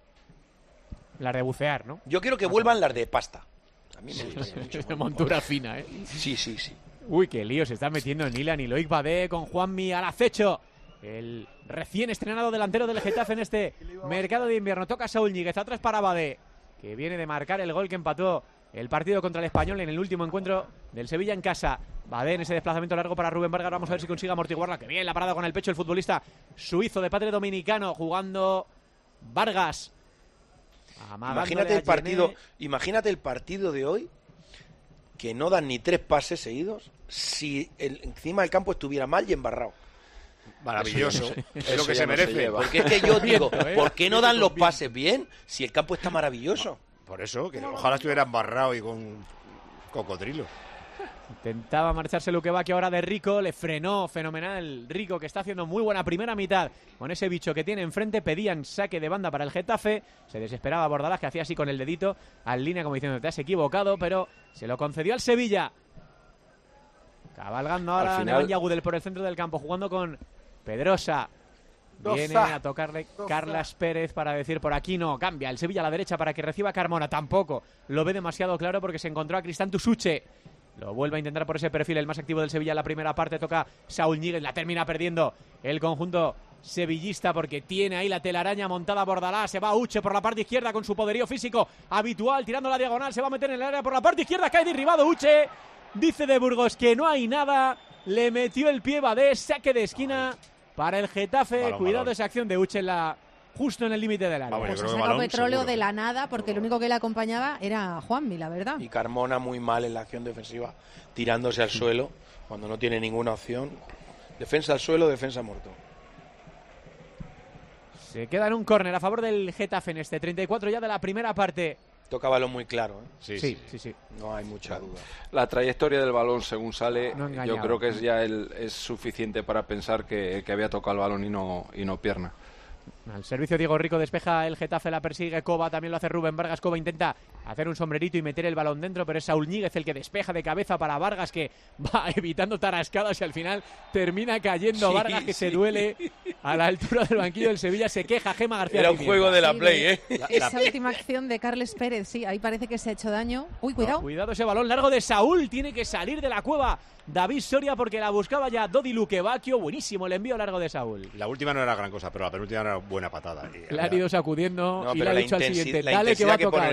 Las de bucear, ¿no? Yo quiero que vuelvan las de pasta. A mí me gusta mucho. De montura fina, ¿eh? Sí. Uy, qué lío se está metiendo en Ilan y Loic Badé con Juanmi al acecho. El recién estrenado delantero del Getafe en este mercado de invierno. Toca Saúl Ñíguez, atrás para Badé, que viene de marcar el gol que empató el partido contra el Español en el último encuentro del Sevilla en casa. Badé en ese desplazamiento largo para Rubén Vargas. Vamos a ver si consigue amortiguarla. Que bien la parada con el pecho el futbolista suizo de padre dominicano, jugando Vargas. Imagínate el partido de hoy, que no dan ni 3 pases seguidos, si encima del campo estuviera mal y embarrado. Maravilloso, es lo que se merece. Porque es que yo digo, ¿por qué no dan los pases bien si el campo está maravilloso? Por eso, que ojalá estuviera embarrado y con cocodrilo. Intentaba marcharse Luque Bacchio ahora de Rico, le frenó fenomenal Rico, que está haciendo muy buena primera mitad con ese bicho que tiene enfrente. Pedían saque de banda para el Getafe, se desesperaba Bordalás, que hacía así con el dedito al línea como diciendo te has equivocado, pero se lo concedió al Sevilla. Cabalgando ahora Nemanja Gudel por el centro del campo, jugando con Pedrosa. Viene a tocarle Carles Pérez para decir por aquí no, cambia el Sevilla a la derecha para que reciba Carmona, tampoco lo ve demasiado claro porque se encontró a Cristán Tusuche. Lo vuelve a intentar por ese perfil, el más activo del Sevilla en la primera parte. Toca Saúl Ñíguez, la termina perdiendo el conjunto sevillista porque tiene ahí la telaraña montada Bordalás. Se va Uche por la parte izquierda con su poderío físico habitual, tirando la diagonal. Se va a meter en el área por la parte izquierda, cae derribado Uche. Dice de Burgos que no hay nada. Le metió el pie Badé, saque de esquina para el Getafe. Cuidado esa acción de Uche justo en el límite del área. Pues ha sacado petróleo de la nada porque el único que le acompañaba era Juanmi, la verdad. Y Carmona muy mal en la acción defensiva, tirándose al suelo cuando no tiene ninguna opción. Defensa al suelo, defensa muerto. Se queda en un córner a favor del Getafe en este 34 ya de la primera parte. Toca balón muy claro, ¿eh? Sí. No hay mucha duda. La trayectoria del balón según sale, yo creo que es suficiente para pensar que había tocado el balón y no pierna. Al servicio Diego Rico, despeja el Getafe, la persigue Coba, también lo hace Rubén Vargas. Coba intenta hacer un sombrerito y meter el balón dentro, pero es Saúl Ñíguez el que despeja de cabeza para Vargas, que va evitando tarascadas y al final termina cayendo Vargas, que se duele a la altura del banquillo del Sevilla. Se queja Gemma García. Era un juego de la Play, ¿eh? Esa última acción de Carles Pérez, sí, ahí parece que se ha hecho daño. Uy, cuidado. Cuidado ese balón largo de Saúl, tiene que salir de la cueva David Soria porque la buscaba ya Dodi Luque Bacchio. Buenísimo el envío largo de Saúl. La última no era gran cosa, pero la penúltima era buena patada. Le ha ido sacudiendo y le ha dicho al siguiente, dale que va a tocar ya.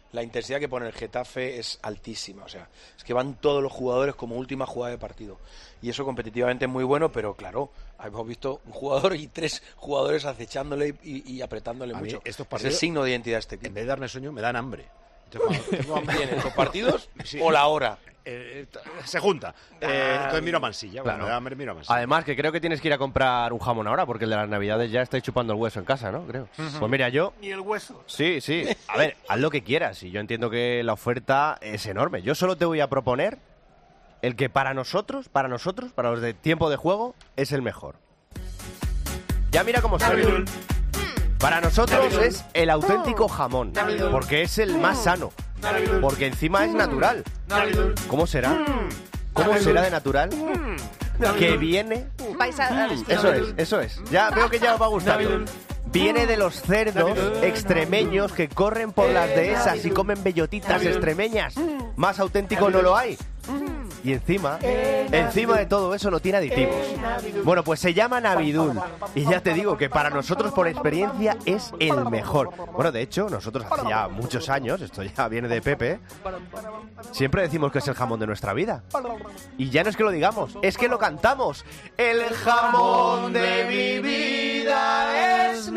la intensidad que pone el Getafe es altísima. O sea, es que van todos los jugadores como última jugada de partido. Y eso competitivamente es muy bueno, pero claro, hemos visto un jugador y 3 jugadores acechándole y apretándole a mucho. Estos partidos, es el signo de identidad de este equipo. En vez de darme sueño, me dan hambre. Entonces, cuando vienen los partidos o la hora. Se junta. Entonces miro a Mansilla. Claro. Bueno, miro a Mansilla. Además, que creo que tienes que ir a comprar un jamón ahora, porque el de las Navidades ya estáis chupando el hueso en casa, ¿no? Creo. Pues mira, yo... Ni el hueso. Sí. A ver, haz lo que quieras. Y yo entiendo que la oferta es enorme. Yo solo te voy a proponer el que para nosotros, para los de tiempo de juego, es el mejor. Ya mira cómo está. Para nosotros es el auténtico jamón, porque es el más sano, porque encima es natural. ¿Cómo será? ¿Cómo será de natural? Que viene... Eso es. Ya veo que ya os va a gustar. Viene de los cerdos extremeños que corren por las dehesas y comen bellotitas extremeñas. Más auténtico no lo hay. Y encima de todo eso no tiene aditivos. Bueno, pues se llama Navidul. Y ya te digo que para nosotros por experiencia es el mejor. Bueno, de hecho, nosotros hace ya muchos años, esto ya viene de Pepe, siempre decimos que es el jamón de nuestra vida. Y ya no es que lo digamos, es que lo cantamos. El jamón de mi vida es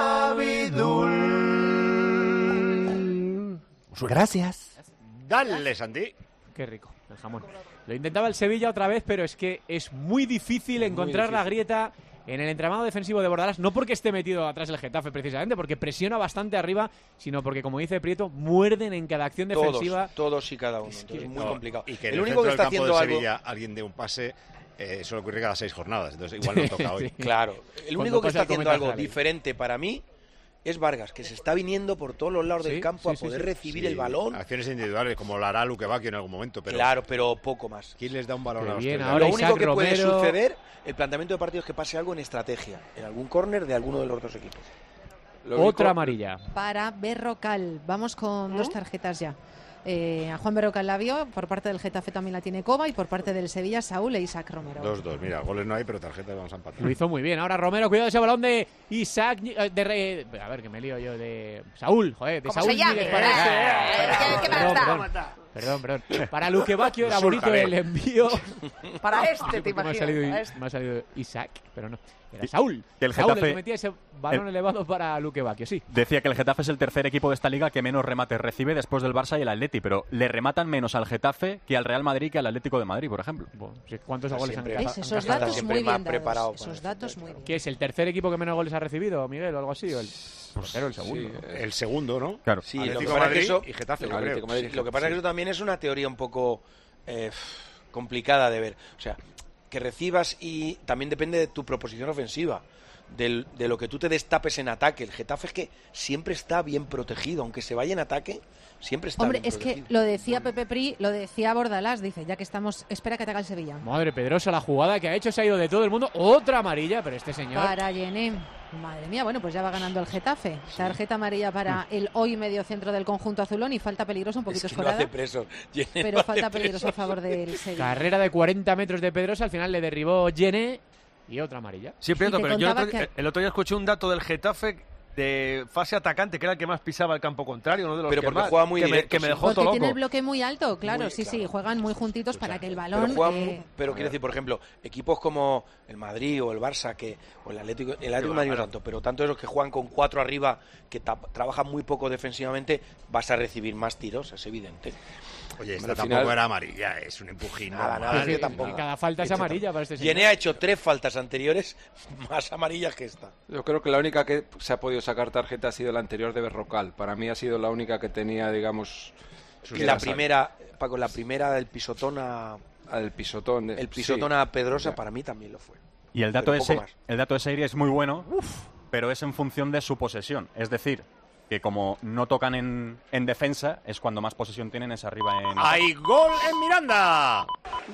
Navidul. Gracias. Dale, Santi. Qué rico, el jamón. Lo intentaba el Sevilla otra vez, pero es que es muy difícil encontrar la grieta en el entramado defensivo de Bordalás. No porque esté metido atrás el Getafe, precisamente, porque presiona bastante arriba, sino porque, como dice Prieto, muerden en cada acción defensiva. Todos y cada uno. Es muy complicado. Y que el único que está haciendo algo... Sevilla, alguien de un pase... eso ocurre cada 6 jornadas, entonces igual no toca hoy. Claro, el único que está haciendo algo diferente para mí es Vargas, que se está viniendo por todos los lados del campo a poder recibir el balón. Acciones individuales, como la hará Lukebakio en algún momento. Pero claro, pero poco más. ¿Quién les da un balón a los bien, tres? Lo único que puede suceder, el planteamiento de partido, es que pase algo en estrategia, en algún córner de alguno de los dos equipos. Otra amarilla. Para Berrocal. Vamos con 2 tarjetas ya. A Juan Berrocal la vio, por parte del Getafe también la tiene Coba y por parte del Sevilla Saúl e Isaac Romero. 2-2, mira, goles no hay, pero tarjetas vamos a empatar. Lo hizo muy bien. Ahora Romero, cuidado ese balón de Isaac, a ver, que me lío yo, de Saúl, joder, de Saúl. Se llame? ¿Qué más da? Perdón. Para Lukebakio era bonito el envío. Para te imaginas. Me ha salido Isaac, pero no. Era Saúl. El Saúl Getafe, el que metía ese balón elevado para Lukebakio, sí. Decía que el Getafe es el tercer equipo de esta liga que menos remates recibe después del Barça y el Atleti, pero le rematan menos al Getafe que al Real Madrid que al Atlético de Madrid, por ejemplo. ¿Cuántos goles han ¿Ves? Esos datos muy bien dados. Esos datos muy bien. ¿Qué es el tercer equipo que menos goles ha recibido, Miguel, o algo así? El segundo. Sí, el segundo, ¿no? Claro. Sí, Atlético lo que pasa Madrid es que eso, y Getafe, lo que pasa es que eso también es una teoría un poco complicada de ver. O sea, que recibas y también depende de tu proposición ofensiva. De lo que tú te destapes en ataque. El Getafe es que siempre está bien protegido, aunque se vaya en ataque, siempre está bien protegido. Hombre, es que lo decía Pepe Pri, lo decía Bordalás, dice, ya que estamos, espera que te haga el Sevilla. Madre Pedrosa, la jugada que ha hecho, se ha ido de todo el mundo. Otra amarilla, pero este señor... Para Yené. Madre mía, bueno, pues ya va ganando el Getafe. Tarjeta amarilla para el hoy medio centro del conjunto azulón y falta peligrosa, un poquito escorada. No hace preso. Pero falta peligrosa a favor del Sevilla. Carrera de 40 metros de Pedrosa, al final le derribó Yené. Y otra amarilla. Sí, Prieto, pero yo el otro día escuché un dato del Getafe de fase atacante, que era el que más pisaba el campo contrario, uno de los pero que porque más, juega muy directo, que me dejó porque todo loco. tiene el bloque muy alto, claro, sí, juegan muy juntitos para que el balón... Pero quiero decir, por ejemplo, equipos como el Madrid o el Barça, o el Atlético de Madrid no tanto, pero tanto esos que juegan con 4 arriba, que trabajan muy poco defensivamente, vas a recibir más tiros, es evidente. Oye, esta tampoco era amarilla, es un empujín. Nada, tampoco. Cada falta es amarilla para este señor. Yené ha hecho 3 faltas anteriores más amarillas que esta. Yo creo que la única que se ha podido sacar tarjeta ha sido la anterior de Berrocal. Para mí ha sido la única que tenía, digamos... La primera, Paco, la primera del pisotón el pisotón a Pedrosa para mí también lo fue. Y el dato de Seiri es muy bueno, pero es en función de su posesión. Es decir, que como no tocan en defensa, es cuando más posesión tienen, es arriba en... ¡Hay gol en Miranda!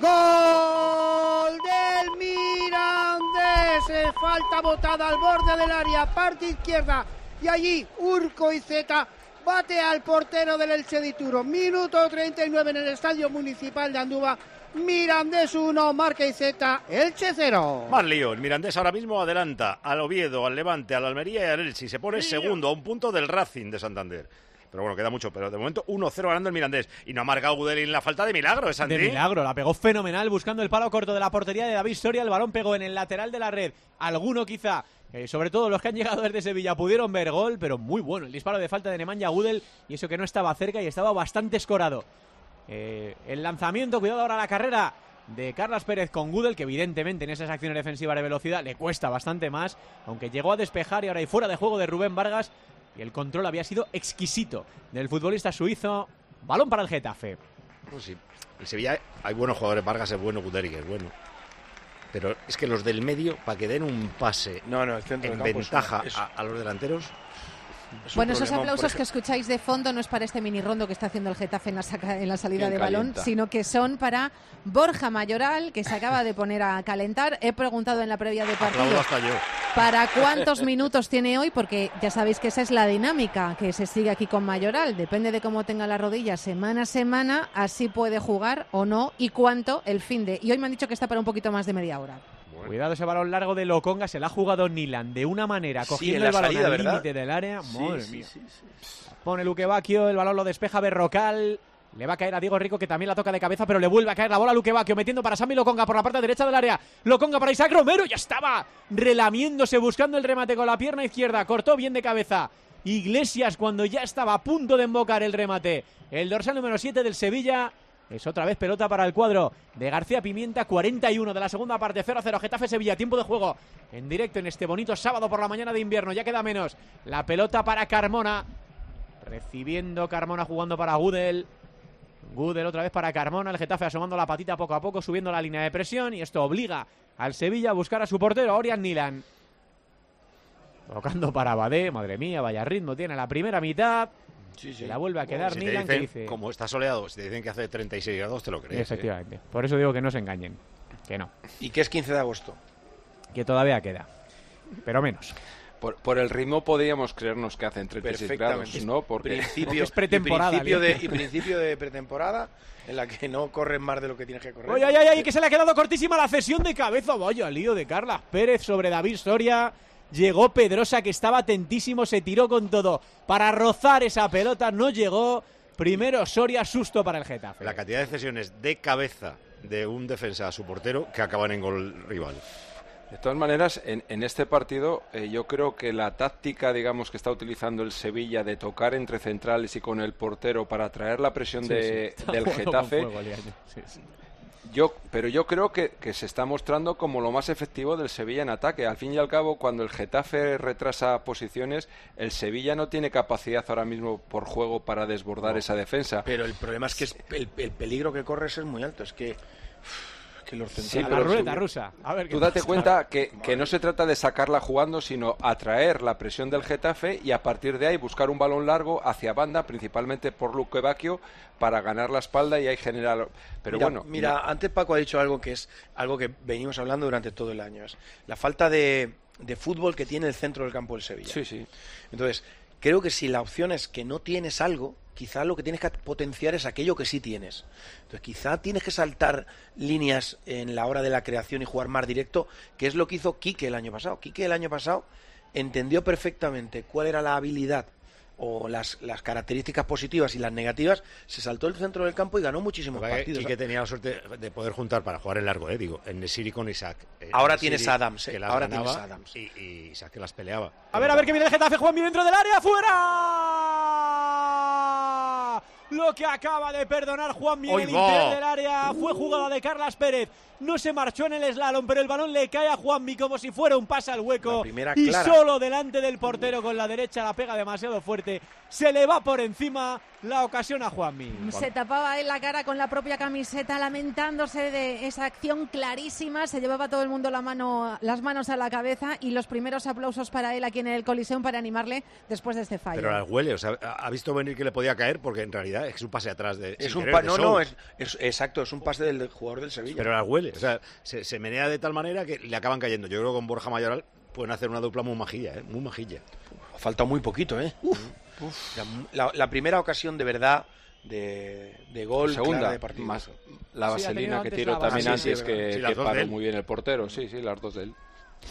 ¡Gol del Mirandés! Falta botada al borde del área, parte izquierda. Y allí Urcoizeta bate al portero del Elche de Turo. Minuto 39 en el Estadio Municipal de Andúba. Mirandés 1, Marcaizeta, Elche 0. Más lío, el Mirandés ahora mismo adelanta al Oviedo, al Levante, al Almería y al Elche. Y se pone segundo a un punto del Racing de Santander. Pero bueno, queda mucho. Pero de momento 1-0 ganando el Mirandés. Y no ha marcado Gudel la falta de milagro, Santi. De milagro, la pegó fenomenal buscando el palo corto de la portería de David Soria. El balón pegó en el lateral de la red. Alguno quizá, sobre todo los que han llegado desde Sevilla, pudieron ver gol, pero muy bueno el disparo de falta de Nemanja Gudel. Y eso que no estaba cerca y estaba bastante escorado. El lanzamiento, cuidado ahora la carrera de Carlas Pérez con Gudel, que evidentemente en esas acciones defensivas de velocidad le cuesta bastante más, aunque llegó a despejar y ahora hay fuera de juego de Rubén Vargas y el control había sido exquisito del futbolista suizo. Balón para el Getafe. Pues sí, en Sevilla hay buenos jugadores, Vargas es bueno, Guderic es bueno, pero es que los del medio, para que den un pase el centro en ventaja a los delanteros. Bueno, esos aplausos que escucháis de fondo no es para este mini rondo que está haciendo el Getafe en la salida de balón, sino que son para Borja Mayoral, que se acaba de poner a calentar. He preguntado en la previa de partido para cuántos minutos tiene hoy, porque ya sabéis que esa es la dinámica que se sigue aquí con Mayoral. Depende de cómo tenga la rodilla semana a semana, así puede jugar o no y cuánto el fin de. Y hoy me han dicho que está para un poquito más de media hora. Cuidado ese balón largo de Lokonga, se la ha jugado Nilan de una manera, cogiendo el balón al límite del área. Madre mía. Pone Luque Bacchio, el balón lo despeja Berrocal. Le va a caer a Diego Rico, que también la toca de cabeza, pero le vuelve a caer la bola a Luque Bacchio, metiendo para Sammy Lokonga por la parte derecha del área. Lokonga para Isaac Romero, ya estaba relamiéndose, buscando el remate con la pierna izquierda. Cortó bien de cabeza Iglesias cuando ya estaba a punto de embocar el remate. El dorsal número 7 del Sevilla. Es otra vez pelota para el cuadro de García Pimienta, 41 de la segunda parte, 0-0, Getafe-Sevilla, tiempo de juego en directo en este bonito sábado por la mañana de invierno, ya queda menos. La pelota para Carmona, recibiendo Carmona, jugando para Gudel. Gudel otra vez para Carmona, el Getafe asomando la patita poco a poco, subiendo la línea de presión, y esto obliga al Sevilla a buscar a su portero, Orián Nilan. Tocando para Badé, madre mía, vaya ritmo tiene la primera mitad. Se la vuelve a quedar Nilan, que dice... Como está soleado, si te dicen que hace 36 grados, te lo crees. Efectivamente. Por eso digo que no se engañen. Que no. ¿Y que es 15 de agosto? Que todavía queda. Pero menos. Por el ritmo podríamos creernos que hacen 36 grados, ¿no? Porque es pretemporada. Y principio de pretemporada en la que no corres más de lo que tienes que correr. ¡Ay, que se le ha quedado cortísima la cesión de cabeza! Vaya lío de Carlas Pérez sobre David Soria. Llegó Pedrosa, que estaba atentísimo, se tiró con todo para rozar esa pelota, no llegó. Primero Soria, susto para el Getafe. La cantidad de cesiones de cabeza de un defensa a su portero que acaban en gol rival. De todas maneras, en este partido yo creo que la táctica, digamos, que está utilizando el Sevilla de tocar entre centrales y con el portero para atraer la presión del Getafe... Pero yo creo que se está mostrando como lo más efectivo del Sevilla en ataque. Al fin y al cabo, cuando el Getafe retrasa posiciones, el Sevilla no tiene capacidad ahora mismo por juego para desbordar esa defensa. Pero el problema es que el peligro que corres es muy alto. Es que los centrales... La ruleta rusa. A ver, tú date cuenta que no se trata de sacarla jugando, sino atraer la presión del Getafe y a partir de ahí buscar un balón largo hacia banda, principalmente por Luque Bacchio, para ganar la espalda y ahí generar... Pero antes Paco ha dicho algo que es algo que venimos hablando durante todo el año. Es la falta de fútbol que tiene el centro del campo del Sevilla. Sí. Entonces, creo que si la opción es que no tienes algo, quizá lo que tienes que potenciar es aquello que sí tienes. Entonces, quizá tienes que saltar líneas en la hora de la creación y jugar más directo, que es lo que hizo Quique el año pasado. Quique el año pasado entendió perfectamente cuál era la habilidad o las características positivas y las negativas, se saltó el centro del campo y ganó muchísimos partidos. Quique tenía la suerte de poder juntar para jugar en largo, en Nesiri con Isaac. Ahora tienes a Adams, ahora tienes a Adams. Y Isaac que las peleaba. A ver que viene el Getafe, Juanmi dentro del área, ¡fuera! Lo que acaba de perdonar Juanmi en el interior del área fue jugada de Carlas Pérez. No se marchó en el slalom, pero el balón le cae a Juanmi como si fuera un pase al hueco. Y solo delante del portero con la derecha la pega demasiado fuerte. Se le va por encima la ocasión a Juanmi. Se tapaba él la cara con la propia camiseta, lamentándose de esa acción clarísima. Se llevaba todo el mundo las manos a la cabeza y los primeros aplausos para él aquí en el Coliseum para animarle después de este fallo. Pero al huele, ha visto venir que le podía caer porque en realidad es un pase atrás de... Es exacto, es un pase del jugador del Sevilla. Pero al huele. Se menea de tal manera que le acaban cayendo. Yo creo que con Borja Mayoral pueden hacer una dupla muy majilla, muy majilla. Ha faltado muy poquito, La primera ocasión de verdad de gol, segunda, de partido. Más la vaselina que tiró también antes, que paró muy bien el portero. Sí, las dos de él.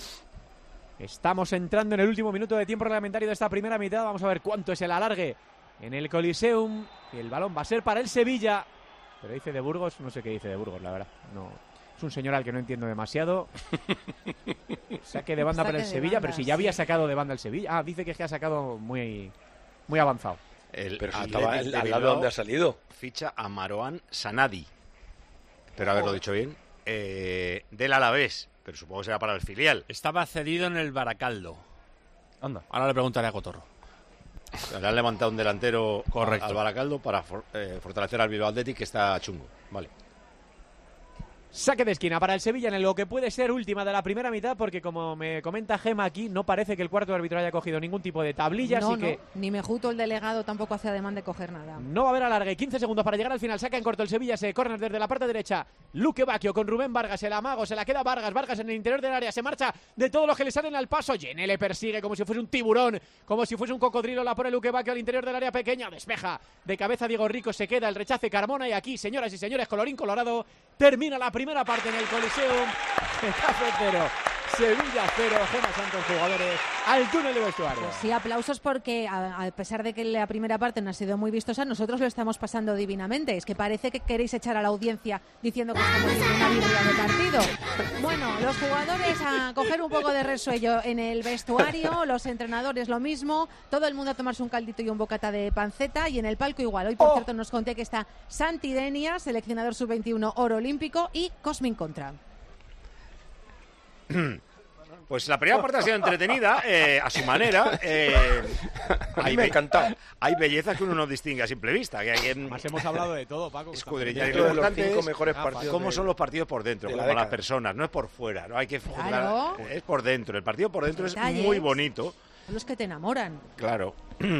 Estamos entrando en el último minuto de tiempo reglamentario de esta primera mitad. Vamos a ver cuánto es el alargue en el Coliseum. Y el balón va a ser para el Sevilla. Pero dice de Burgos, no sé qué dice de Burgos, la verdad. No, es un señor al que no entiendo demasiado. Saque de banda para el Sevilla, pero si ya había sacado de banda el Sevilla. Ah, dice que es que ha sacado muy avanzado. Pero si estaba al lado donde ha salido. Ficha a Marouane Sanadi. Espero haberlo dicho bien. Del Alavés, pero supongo que será para el filial. Estaba cedido en el Baracaldo. Anda. Ahora le preguntaré a Cotorro. Le han levantado un delantero al Baracaldo para fortalecer al Bilbao Athletic, que está chungo. Vale. Saque de esquina para el Sevilla en lo que puede ser última de la primera mitad, porque como me comenta Gema aquí, no parece que el cuarto árbitro haya cogido ningún tipo de tablilla, no, así que... Ni Mejuto, el delegado, tampoco hace ademán de coger nada. No va a haber alargue, 15 segundos para llegar al final, saca en corto el Sevilla, ese córner desde la parte derecha, Luque Bacchio con Rubén Vargas, el amago, se la queda Vargas en el interior del área, se marcha de todos los que le salen al paso, Yené le persigue como si fuese un tiburón, como si fuese un cocodrilo, la pone Luque Bacchio al interior del área pequeña, despeja de cabeza Diego Rico, se queda el rechace Carmona y aquí, señoras y señores, colorín colorado, termina la primera parte en el Coliseum. Getafe 0, Sevilla 0, Gema Santos, jugadores al túnel de vestuario. Pues sí, aplausos porque a pesar de que la primera parte no ha sido muy vistosa, nosotros lo estamos pasando divinamente. Es que parece que queréis echar a la audiencia diciendo que estamos en una biblia de partido. Bueno, los jugadores a coger un poco de resuello en el vestuario, los entrenadores lo mismo, todo el mundo a tomarse un caldito y un bocata de panceta, y en el palco igual. Hoy, por cierto, nos conté que está Santi Denia, seleccionador sub-21 oro olímpico, y Cosmin Contra. Pues la primera parte ha sido entretenida, a su manera. A mí me ha encantado. Hay belleza que uno no distingue a simple vista. Más hemos hablado de todo, Paco. Escudriñar. Lo importante es los 5 mejores partidos. ¿Cómo son los partidos por dentro? Como las personas, no es por fuera. No hay que juzgar. Claro. Es por dentro. El partido por dentro Detalles. Es muy bonito. Son los que te enamoran. Claro.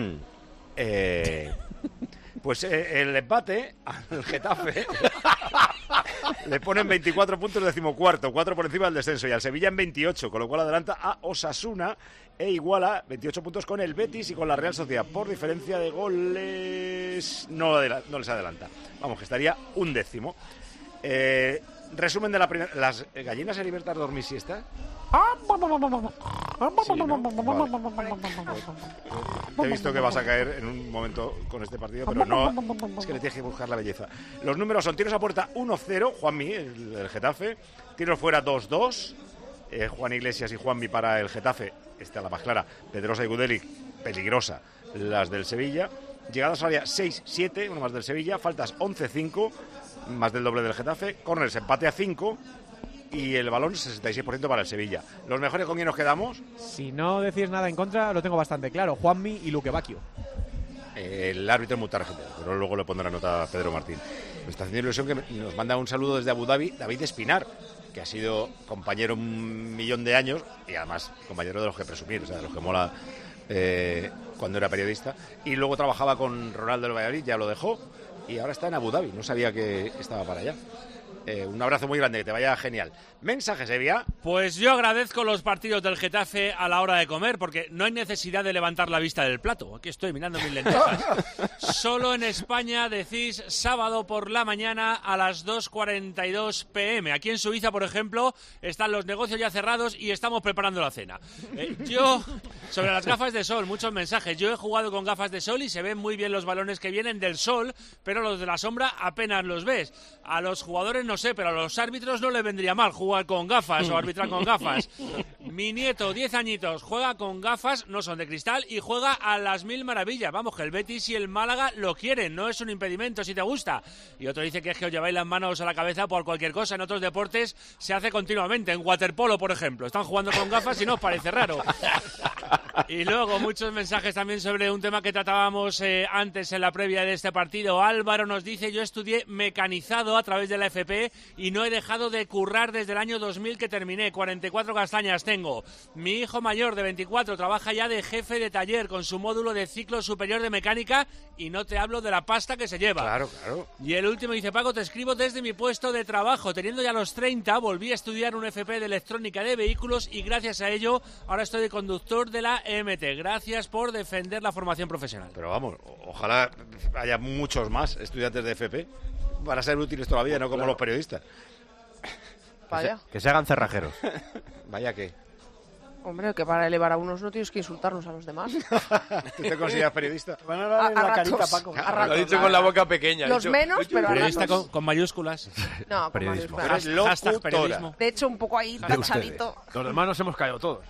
Pues el empate al Getafe le ponen 24 puntos, 14º, 4 por encima del descenso, y al Sevilla en 28, con lo cual adelanta a Osasuna e iguala 28 puntos con el Betis y con la Real Sociedad. Por diferencia de goles no les adelanta. Vamos, que estaría 11º. Resumen de la primera. ¿Las gallinas se libertan a dormir siesta? Sí, ¿no? Vale. Te he visto que vas a caer en un momento con este partido, pero no, es que le tienes que buscar la belleza. Los números son: tiros a puerta 1-0, Juanmi, el del Getafe; tiros fuera 2-2, Juan Iglesias y Juanmi para el Getafe, esta la más clara, Pedrosa y Gudelic, peligrosa, las del Sevilla; llegadas al área 6-7, uno más del Sevilla; faltas 11-5, más del doble del Getafe; córners empate a 5, y el balón 66% para el Sevilla. ¿Los mejores con quién nos quedamos? Si no decís nada en contra, lo tengo bastante claro: Juanmi y Luque Bacchio. El árbitro es muy tarjeta, pero luego le pondrá nota a Pedro Martín. Me está haciendo ilusión que nos manda un saludo desde Abu Dhabi David Espinar, que ha sido compañero un millón de años y además compañero de los que presumir, o sea, de los que mola cuando era periodista, y luego trabajaba con Ronaldo del Valladolid, ya lo dejó y ahora está en Abu Dhabi, no sabía que estaba para allá. Un abrazo muy grande, que te vaya genial. Mensaje, Sevilla. Pues yo agradezco los partidos del Getafe a la hora de comer, porque no hay necesidad de levantar la vista del plato. Aquí estoy mirando mis lentejas. Solo en España decís sábado por la mañana a las 2:42 p.m. Aquí en Suiza, por ejemplo, están los negocios ya cerrados y estamos preparando la cena. Yo, sobre las gafas de sol, muchos mensajes. Yo he jugado con gafas de sol y se ven muy bien los balones que vienen del sol, pero los de la sombra apenas los ves. A los jugadores no sé, pero a los árbitros no le vendría mal jugar con gafas o arbitrar con gafas. Mi nieto, 10 añitos, juega con gafas, no son de cristal, y juega a las mil maravillas. Vamos, que el Betis y el Málaga lo quieren, no es un impedimento si te gusta. Y otro dice que es que os lleváis las manos a la cabeza por cualquier cosa. En otros deportes se hace continuamente, en waterpolo, por ejemplo. Están jugando con gafas y no os parece raro. Y luego muchos mensajes también sobre un tema que tratábamos antes en la previa de este partido. Álvaro nos dice: yo estudié mecanizado a través de la FP y no he dejado de currar desde el año 2000 que terminé. 44 castañas tengo. Mi hijo mayor de 24 trabaja ya de jefe de taller con su módulo de ciclo superior de mecánica, y no te hablo de la pasta que se lleva. Claro, claro. Y el último dice: Paco, te escribo desde mi puesto de trabajo. Teniendo ya los 30, volví a estudiar un FP de electrónica de vehículos y gracias a ello ahora estoy de conductor de la MT. Gracias por defender la formación profesional. Pero vamos, ojalá haya muchos más estudiantes de FP para ser útiles todavía, no como claro. los periodistas. Vaya. Que se hagan cerrajeros. Vaya que... Hombre, que para elevar a unos no tienes que insultarnos a los demás. ¿Tú te consideras periodista? Van a dar la carita, Paco. Lo ha dicho con la boca pequeña. Los menos, pero a Periodista ratos. con mayúsculas. No, con Periodismo. mayúsculas. Eres Hashtag locutora. periodismo. De hecho, un poco ahí tachadito. Los demás nos hemos caído todos.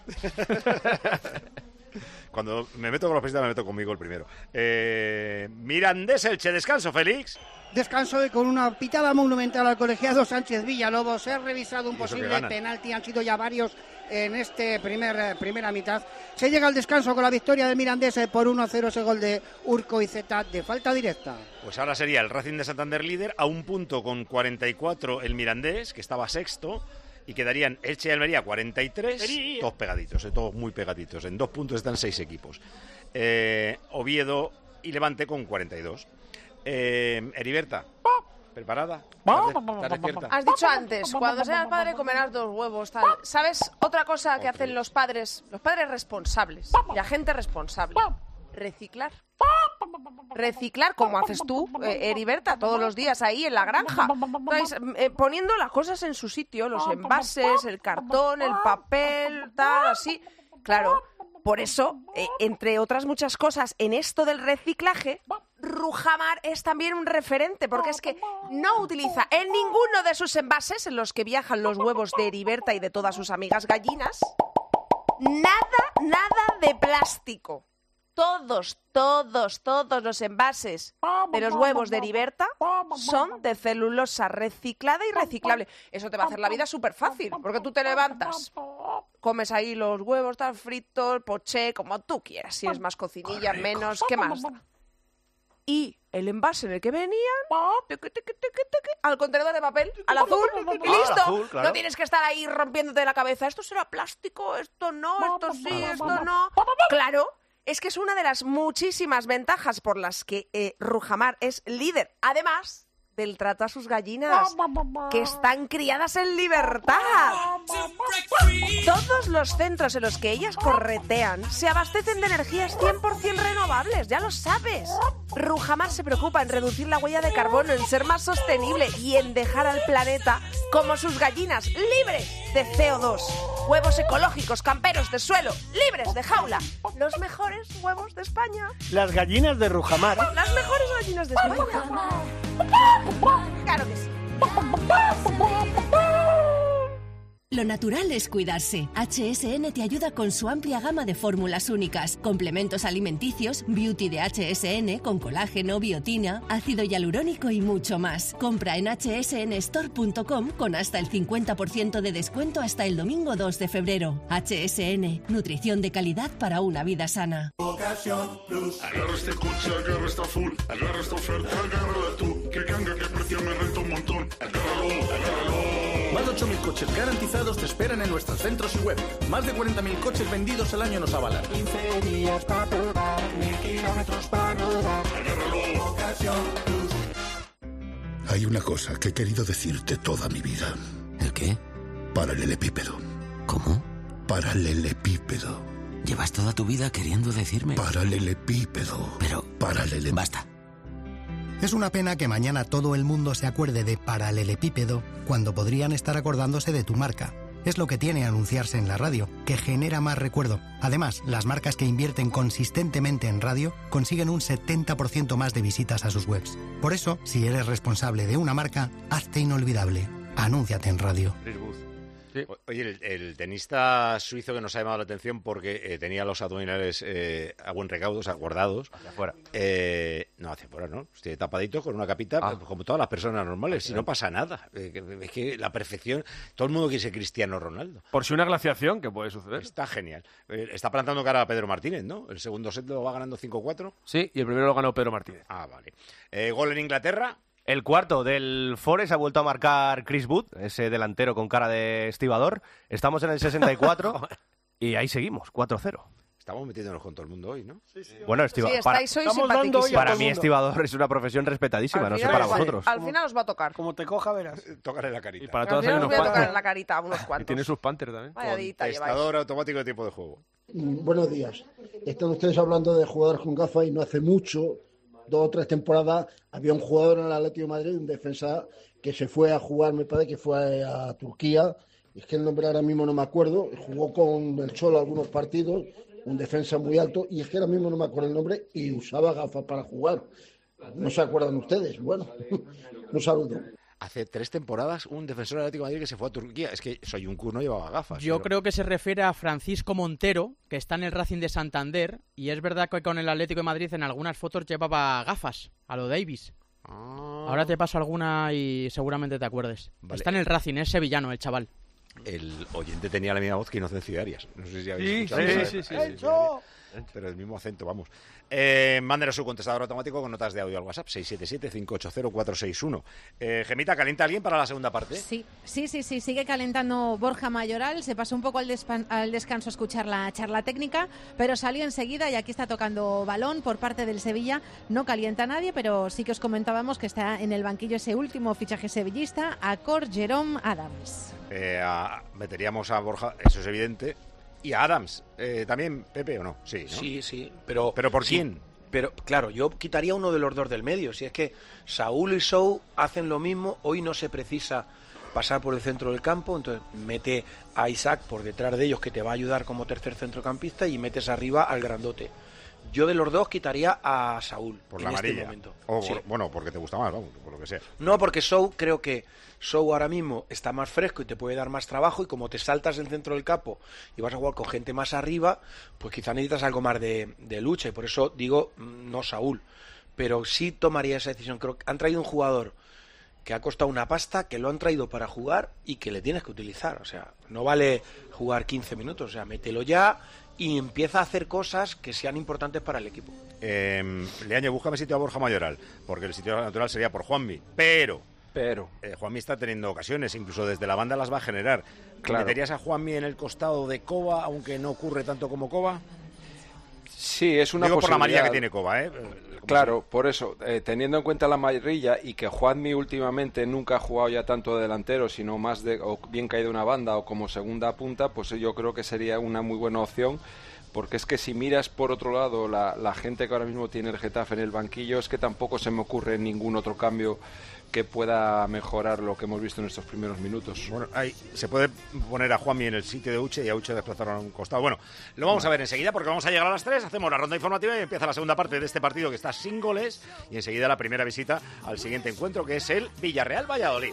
Cuando me meto con los periodistas, me meto conmigo el primero. Mirandés Elche, descanso, Félix. Descanso y con una pitada monumental al colegiado Sánchez Villalobos. Se ha revisado un Y eso que posible ganan. penalti. Han sido ya varios en este primera mitad. Se llega al descanso con la victoria del Mirandés por 1-0, ese gol de Urco y Zeta de falta directa. Pues ahora sería el Racing de Santander líder, a un punto con 44 el Mirandés, que estaba sexto, y quedarían Elche y Almería 43, todos pegaditos, todos muy pegaditos. En 2 puntos están 6 equipos. Oviedo y Levante con 42. Heriberta, ¿preparada? ¿Estás despierta? Has dicho antes, cuando seas padre comerás 2 huevos, tal. ¿Sabes otra cosa que hacen los padres responsables, la gente responsable? Reciclar. Reciclar, como haces tú, Heriberta, todos los días ahí en la granja. Entonces, poniendo las cosas en su sitio, los envases, el cartón, el papel, tal, así. Claro, por eso, entre otras muchas cosas, en esto del reciclaje, Rujamar es también un referente, porque es que no utiliza en ninguno de sus envases en los que viajan los huevos de Heriberta y de todas sus amigas gallinas, nada de plástico. Todos los envases de los huevos de Heriberta son de celulosa reciclada y reciclable. Eso te va a hacer la vida súper fácil, porque tú te levantas, comes ahí los huevos tan fritos, poché, como tú quieras. Si eres más cocinilla, menos, ¿qué más da? Y el envase en el que venían, al contenedor de papel, al azul, y listo. azul, claro. No tienes que estar ahí rompiéndote la cabeza. Esto será plástico, esto no, esto sí, esto no. Claro. Es que es una de las muchísimas ventajas por las que Rujamar es líder. Además del trato a sus gallinas, que están criadas en libertad. Todos los centros en los que ellas corretean se abastecen de energías 100% renovables, ya lo sabes. Rujamar se preocupa en reducir la huella de carbono, en ser más sostenible y en dejar al planeta como sus gallinas, libres de CO2. Huevos ecológicos, camperos de suelo, libres de jaula. Los mejores huevos de España. Las gallinas de Rujamar. Las mejores gallinas de España. Claro que sí. Lo natural es cuidarse. HSN te ayuda con su amplia gama de fórmulas únicas, complementos alimenticios, beauty de HSN con colágeno, biotina, ácido hialurónico y mucho más. Compra en hsnstore.com con hasta el 50% de descuento hasta el domingo 2 de febrero. HSN, nutrición de calidad para una vida sana. Ocasión Plus. Agarra este coche, agarra esta full, agarra esta oferta, agárrala tú. Que canga, que precio me renta un montón. Agárralo. Más de 8.000 coches garantizados te esperan en nuestros centros y web. Más de 40.000 coches vendidos al año nos avalan. 15 días para probar, 1.000 kilómetros para rodar. Agárralo. Ocasión Plus. Hay una cosa que he querido decirte toda mi vida. ¿El qué? Paralelepípedo. ¿Cómo? Paralelepípedo. Llevas toda tu vida queriendo decirme. Paralelepípedo. Pero... Basta. Es una pena que mañana todo el mundo se acuerde de paralelepípedo cuando podrían estar acordándose de tu marca. Es lo que tiene anunciarse en la radio, que genera más recuerdo. Además, las marcas que invierten consistentemente en radio consiguen un 70% más de visitas a sus webs. Por eso, si eres responsable de una marca, hazte inolvidable. Anúnciate en radio. Sí. Oye, el tenista suizo que nos ha llamado la atención porque tenía los abdominales a buen recaudo, o sea, guardados. Hacia afuera. No, hacia afuera, ¿no? Estoy tapadito con una capita, como todas las personas normales, si no pasa nada. Es que la perfección, todo el mundo quiere ser Cristiano Ronaldo. Por si una glaciación, que puede suceder. Está genial. Está plantando cara a Pedro Martínez, ¿no? El segundo set lo va ganando 5-4. Sí, y el primero lo ganó Pedro Martínez. Ah, vale. Gol en Inglaterra. El cuarto del Forest ha vuelto a marcar Chris Wood, ese delantero con cara de estibador. Estamos en el 64 y ahí seguimos, 4-0. Estamos metiéndonos con todo el mundo hoy, ¿no? Sí, bueno, para mí estibador es una profesión respetadísima, no sé para vosotros. Al final os va a tocar. Como te coja, verás. Tocaré la carita. Y para todas hay unos voy a tocar en Panther. la carita a unos Y cuantos. tiene sus Panther también. Contestador automático de tiempo de juego. Buenos días. Están ustedes hablando de jugadores con gafas y no hace mucho, 2 o 3 temporadas, había un jugador en el Atlético de Madrid, un defensa, que se fue a jugar, me parece que fue a Turquía, es que el nombre ahora mismo no me acuerdo, jugó con el Cholo algunos partidos, un defensa muy alto, y es que ahora mismo no me acuerdo el nombre, y usaba gafas para jugar. ¿No se acuerdan ustedes? Bueno, un saludo. Hace 3 temporadas un defensor del Atlético de Madrid que se fue a Turquía. Es que Soyuncu no llevaba gafas. Yo creo que se refiere a Francisco Montero, que está en el Racing de Santander, y es verdad que con el Atlético de Madrid en algunas fotos llevaba gafas, a lo Davis. Ahora te paso alguna y seguramente te acuerdes. Vale. Está en el Racing, es sevillano el chaval. El oyente tenía la misma voz que Inocencio Arias. No sé si habéis escuchado. Sí. Pero el mismo acento, vamos. Mándenos su contestador automático con notas de audio al WhatsApp 677-580-461. Gemita, ¿calienta alguien para la segunda parte? Sí, sigue calentando Borja Mayoral. Se pasó un poco al descanso a escuchar la charla técnica, pero salió enseguida y aquí está tocando balón por parte del Sevilla. No calienta a nadie, pero sí que os comentábamos que está en el banquillo ese último fichaje sevillista, Acor Jerome Adams. Meteríamos a Borja, eso es evidente. ¿Y a Adams también, Pepe, o no? Sí, ¿no? Sí, pero ¿por quién? Pero claro, yo quitaría uno de los dos del medio. Si es que Saúl y Sou hacen lo mismo, hoy no se precisa pasar por el centro del campo, entonces mete a Isaac por detrás de ellos, que te va a ayudar como tercer centrocampista, y metes arriba al grandote. Yo de los dos quitaría a Saúl por la amarilla. Este momento. Sí. Bueno, porque te gusta más, vamos, por lo que sea. No, porque creo que Sou ahora mismo está más fresco y te puede dar más trabajo, y como te saltas del centro del campo y vas a jugar con gente más arriba, pues quizá necesitas algo más de lucha, y por eso digo no Saúl. Pero sí tomaría esa decisión. Creo que han traído un jugador que ha costado una pasta, que lo han traído para jugar y que le tienes que utilizar. O sea, no vale jugar 15 minutos, o sea, mételo ya y empieza a hacer cosas que sean importantes para el equipo. Leaño, búscame sitio a Borja Mayoral, porque el sitio natural sería por Juanmi, pero Juanmi está teniendo ocasiones, incluso desde la banda las va a generar. Claro. ¿Meterías a Juanmi en el costado de Coba, aunque no ocurre tanto como Coba? Sí, es una Digo posibilidad. por la amarilla que tiene Coba, Claro, por eso, teniendo en cuenta la amarilla y que Juanmi últimamente nunca ha jugado ya tanto de delantero, sino más o bien caído una banda o como segunda punta, pues yo creo que sería una muy buena opción, porque es que si miras por otro lado la gente que ahora mismo tiene el Getafe en el banquillo, es que tampoco se me ocurre ningún otro cambio que pueda mejorar lo que hemos visto en estos primeros minutos. Bueno, ahí se puede poner a Juanmi en el sitio de Uche y a Uche desplazarlo a un costado. Bueno, lo vamos a ver enseguida, porque vamos a llegar a las 3, hacemos la ronda informativa y empieza la segunda parte de este partido que está sin goles, y enseguida la primera visita al siguiente encuentro, que es el Villarreal-Valladolid.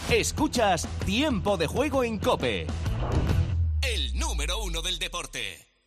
Escuchas Tiempo de Juego en COPE, el número 1 del deporte.